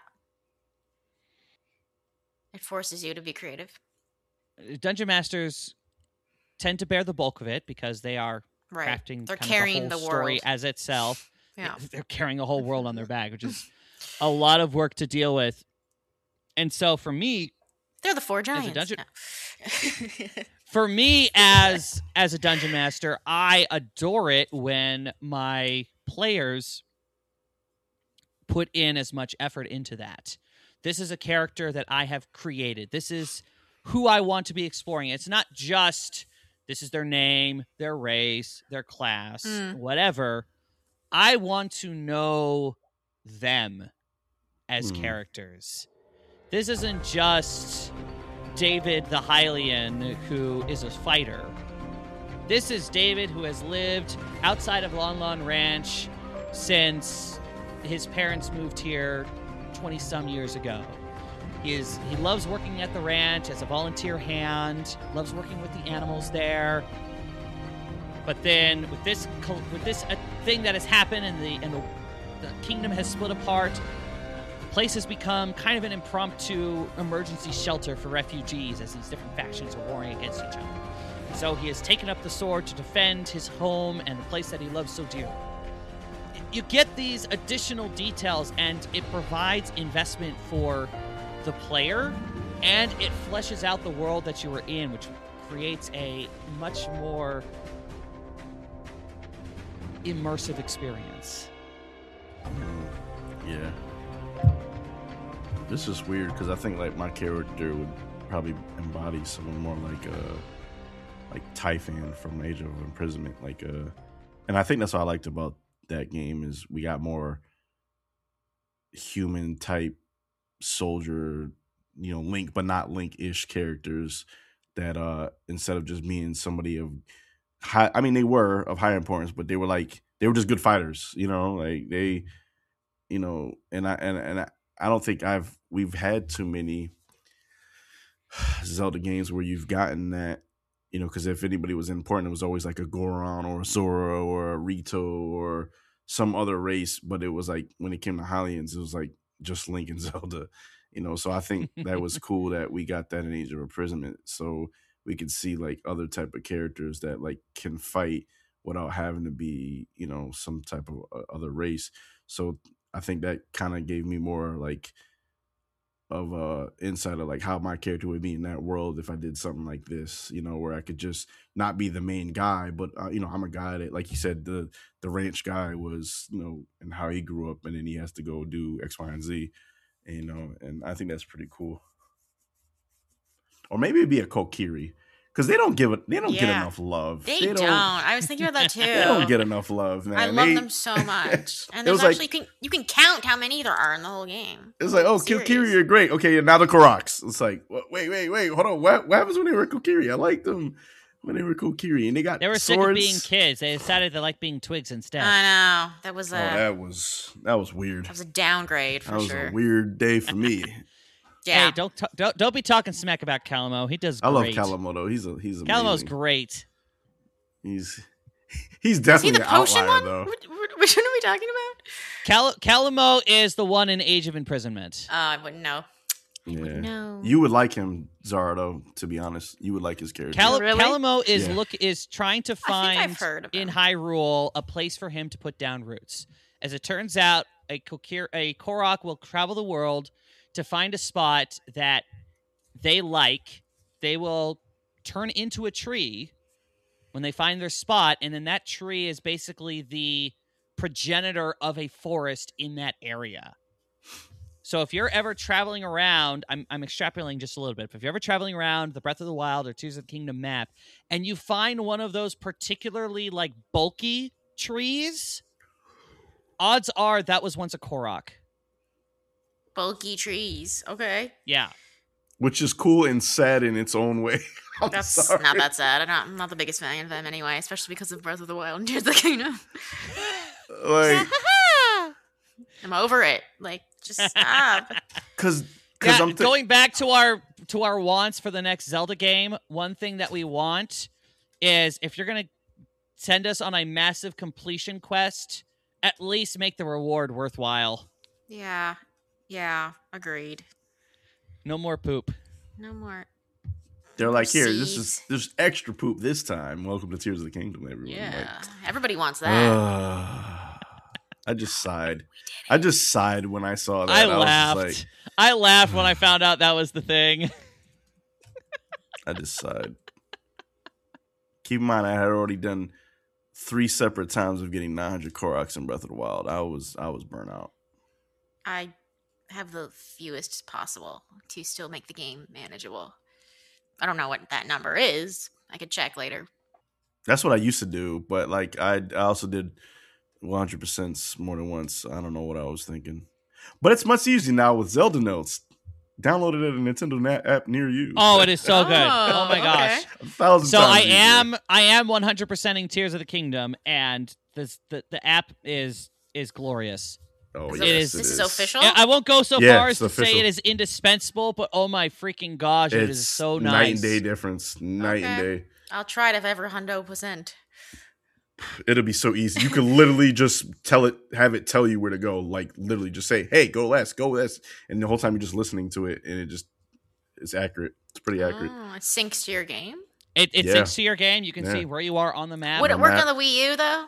It forces you to be creative. Dungeon masters tend to bear the bulk of it because they are Right. crafting They're kind carrying of the the whole story world. as itself. Yeah. They're carrying a whole world on their back, which is a lot of work to deal with. And so for me, They're the four giants. dungeon- No. for me as as a dungeon master, I adore it when my players put in as much effort into that. This is a character that I have created. This is who I want to be exploring. It's not just this is their name, their race, their class, Mm. whatever. I want to know them as Mm. characters. This isn't just David the Hylian, who is a fighter. This is David, who has lived outside of Lon Lon Ranch since his parents moved here twenty-some years ago. He, is, he loves working at the ranch as a volunteer hand, loves working with the animals there. But then with this col- with this uh, thing that has happened and the and the, the kingdom has split apart, the place has become kind of an impromptu emergency shelter for refugees as these different factions are warring against each other. So he has taken up the sword to defend his home and the place that he loves so dearly. You get these additional details, and it provides investment for the player, and it fleshes out the world that you are in, which creates a much more immersive experience. Yeah. This is weird because I think like my character would probably embody someone more like uh like Typhon from Age of Imprisonment, like uh and I think that's what I liked about that game is we got more human type soldier, you know, Link but not Link-ish characters that uh instead of just being somebody of high, I mean they were of high importance, but they were like they were just good fighters, you know, like they you know, and I and and I, I don't think I've we've had too many Zelda games where you've gotten that, you know, because if anybody was important, it was always like a Goron or a Sora or a Rito or some other race. But it was like when it came to Hylians, it was like just Link and Zelda, you know. So I think that was cool that we got that in Age of Imprisonment, so we could see like other type of characters that like can fight without having to be, you know, some type of uh, other race. So I think that kind of gave me more like of uh insight of like how my character would be in that world if I did something like this, you know, where I could just not be the main guy, but uh, you know, I'm a guy that, like you said, the the ranch guy was, you know, and how he grew up, and then he has to go do X, Y, and Z, and, you know, and I think that's pretty cool. Or maybe it'd be a Kokiri, because they don't give it, they don't Yeah. get enough love. They, don't. I was thinking about that too. They don't get enough love, man. I love They- them so much. And It there's was like- actually you can you can count how many there are in the whole game. It's like, oh, Series. Kokiri, you're great. Okay, and now the Koroks. It's like, wha- wait, wait, wait, hold on. What, what happens when they were Kokiri? I liked them when they were Kokiri, and they got They were sick swords. of being kids. They decided they like being twigs instead. I know. That was a Oh, that was that was weird. that was a downgrade for That was sure. a weird day for me. Yeah. Hey, don't, t- don't don't be talking smack about Calamo. He does I love great. Calamo though. He's a he's Calamo's amazing. great. He's he's Is he definitely the an potion outlier one? though. Which, which one are we talking about? Cal- Calamo is the one in Age of Imprisonment. Oh, I wouldn't know. Yeah. No. You would like him, Zara, though, to be honest. You would like his character. Cal- Really? Calamo is Yeah. look is trying to I think I've find heard of in him. Hyrule a place for him to put down roots. As it turns out, a Kokir- a Korok will travel the world to find a spot that they like. They will turn into a tree when they find their spot, and then that tree is basically the progenitor of a forest in that area. So if you're ever traveling around, I'm, I'm extrapolating just a little bit, but if you're ever traveling around the Breath of the Wild or Tears of the Kingdom map, and you find one of those particularly like bulky trees, odds are that was once a Korok. Bulky trees. Okay. Yeah. Which is cool and sad in its own way. I'm That's sorry. not that sad. I'm not, I'm not the biggest fan of them anyway, especially because of Breath of the Wild and Tears of the Kingdom. Like, I'm over it. Like, just stop. because Yeah, I'm th- going back to our to our wants for the next Zelda game, one thing that we want is if you're gonna send us on a massive completion quest, at least make the reward worthwhile. Yeah. Yeah. Agreed. No more poop. No more. they're like, here, this seeds. is there's extra poop this time. Welcome to Tears of the Kingdom, everyone. Yeah. Everybody wants Like, that. uh, I just sighed. I just sighed when I saw that. I was laughed. just like, I laughed when I found out that was the thing. I just sighed. Keep in mind, I had already done three separate times of getting nine hundred Koroks in Breath of the Wild. I was I was burnt out. I have the fewest possible to still make the game manageable. I don't know what that number is. I could check later. That's what I used to do, but like I, I also did one hundred percent more than once. I don't know what I was thinking, but it's much easier now with Zelda Notes. Download it at a Nintendo na- app near you. Oh, it is so good. Oh, Oh my gosh. okay. a thousand So times I easier. am I am one hundred percenting Tears of the Kingdom, and this the, the app is is glorious. Oh, Is yes, it is- it This is is official? I I won't go so Yeah, far as it's to say official. it is indispensable, but oh my freaking gosh, it It's is so night nice. and day difference. Night and Okay. day. I'll try it if ever hundo percent. It'll be so easy. You could literally just tell it, have it tell you where to go. Like literally, just say, "Hey, go west, go west," and the whole time you're just listening to it, and it just it's accurate. It's pretty accurate. Oh, it syncs to your game. It, it Yeah. syncs to your game. You can Yeah. see where you are on the map. Would it on work that. on the Wii U though?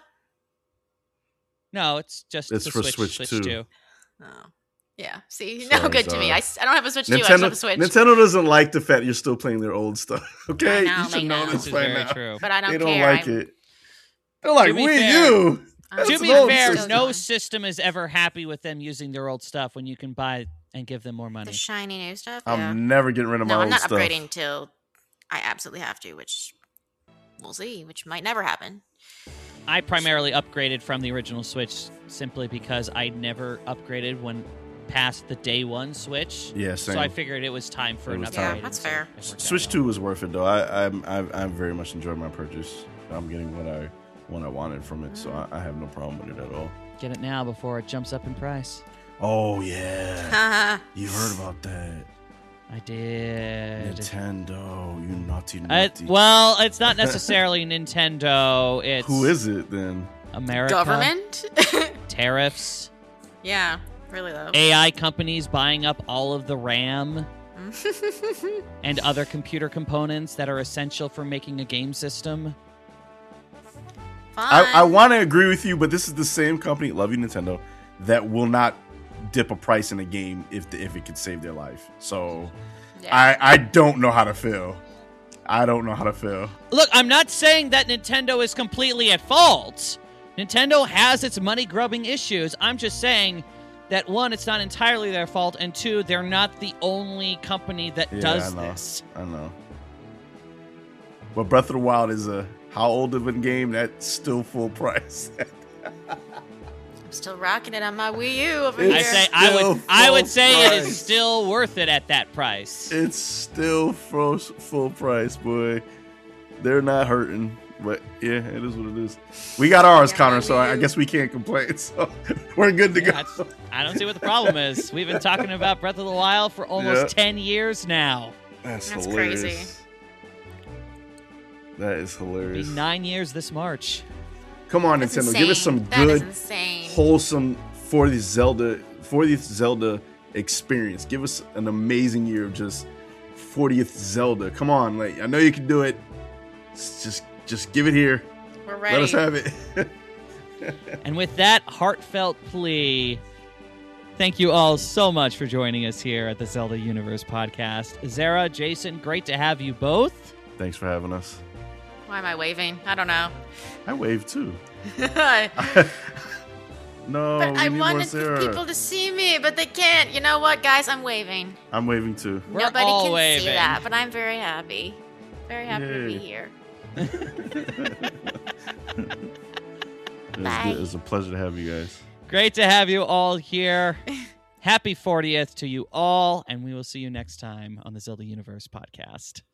No, it's just It's the for Switch, Switch Switch two. two. Oh, yeah. See, Sorry, no good to me. Zara. I, s- I don't have a Switch too. I just Nintendo, have a Switch. Nintendo doesn't like the fact you're still playing their old stuff. Okay, I know, you should they know know. this This is by very now. true. But I don't They don't care. like I'm- it. They're like, To be Wii fair- U. I'm That's To an be old fair, system. no system is ever happy with them using their old stuff when you can buy and give them more money. The shiny new stuff. I'm Yeah. never getting rid of my No, I'm old not stuff. upgrading till I absolutely have to, which we'll see, which might never happen. I primarily upgraded from the original Switch simply because I never upgraded when past the day one Switch. Yeah, same. So I figured it was time for It an was upgrade. time. Yeah, that's and so fair. it worked out Switch well. two was worth it though. I I'm I've, I've very much enjoyed my purchase. I'm getting what I what I wanted from it, so I, I have no problem with it at all. Get it now before it jumps up in price. Oh yeah, Haha. you heard about that? I did. Nintendo, you naughty, I, naughty. well, it's not necessarily Nintendo. It's Who is it then? America. Government? Tariffs. Yeah, really though. A I companies buying up all of the RAM and other computer components that are essential for making a game system. Fine. I, I want to agree with you, but this is the same company, love you Nintendo, that will not dip a price in a game if the, if it could save their life. So Yeah. I, I don't know how to feel. I don't know how to feel. Look, I'm not saying that Nintendo is completely at fault. Nintendo has its money-grubbing issues. I'm just saying that, one, it's not entirely their fault, and two, they're not the only company that Yeah, does I know. this. I know. But Breath of the Wild is a how old of a game that's still full price. I'm still rocking it on my Wii U over It's I here. say I still would I would full say it is price. still worth it at that price. It's still full, full price, boy. They're not hurting. But yeah, it is what it is. We got ours, Yeah, Connor, so I, I man. guess we can't complain. So we're good to Yeah, go. it's- I don't see what the problem is. We've been talking about Breath of the Wild for almost Yeah. ten years now. That's, That's hilarious. crazy. That is It'll hilarious. be nine years this March. Come on, That's Nintendo, give us some insane. That is good, insane. wholesome for the Zelda for the Zelda experience. Give us an amazing year of just fortieth Zelda. Come on, like I know you can do it. It's just just give it here. We're ready. Let us have it. And with that heartfelt plea, thank you all so much for joining us here at the Zelda Universe podcast. Zara, Jason, great to have you both. Thanks for having us. Why am I waving? I don't know. I waved too. but No, we I need more wanted Sarah. people to see me, but they can't. You know what, guys? I'm waving. I'm waving too. We're Nobody all can waving. see that, but I'm very happy. Very happy to be Yay. here. It's, Bye. good. It's a pleasure to have you guys. Great to have you all here. Happy fortieth to you all, and we will see you next time on the Zelda Universe podcast.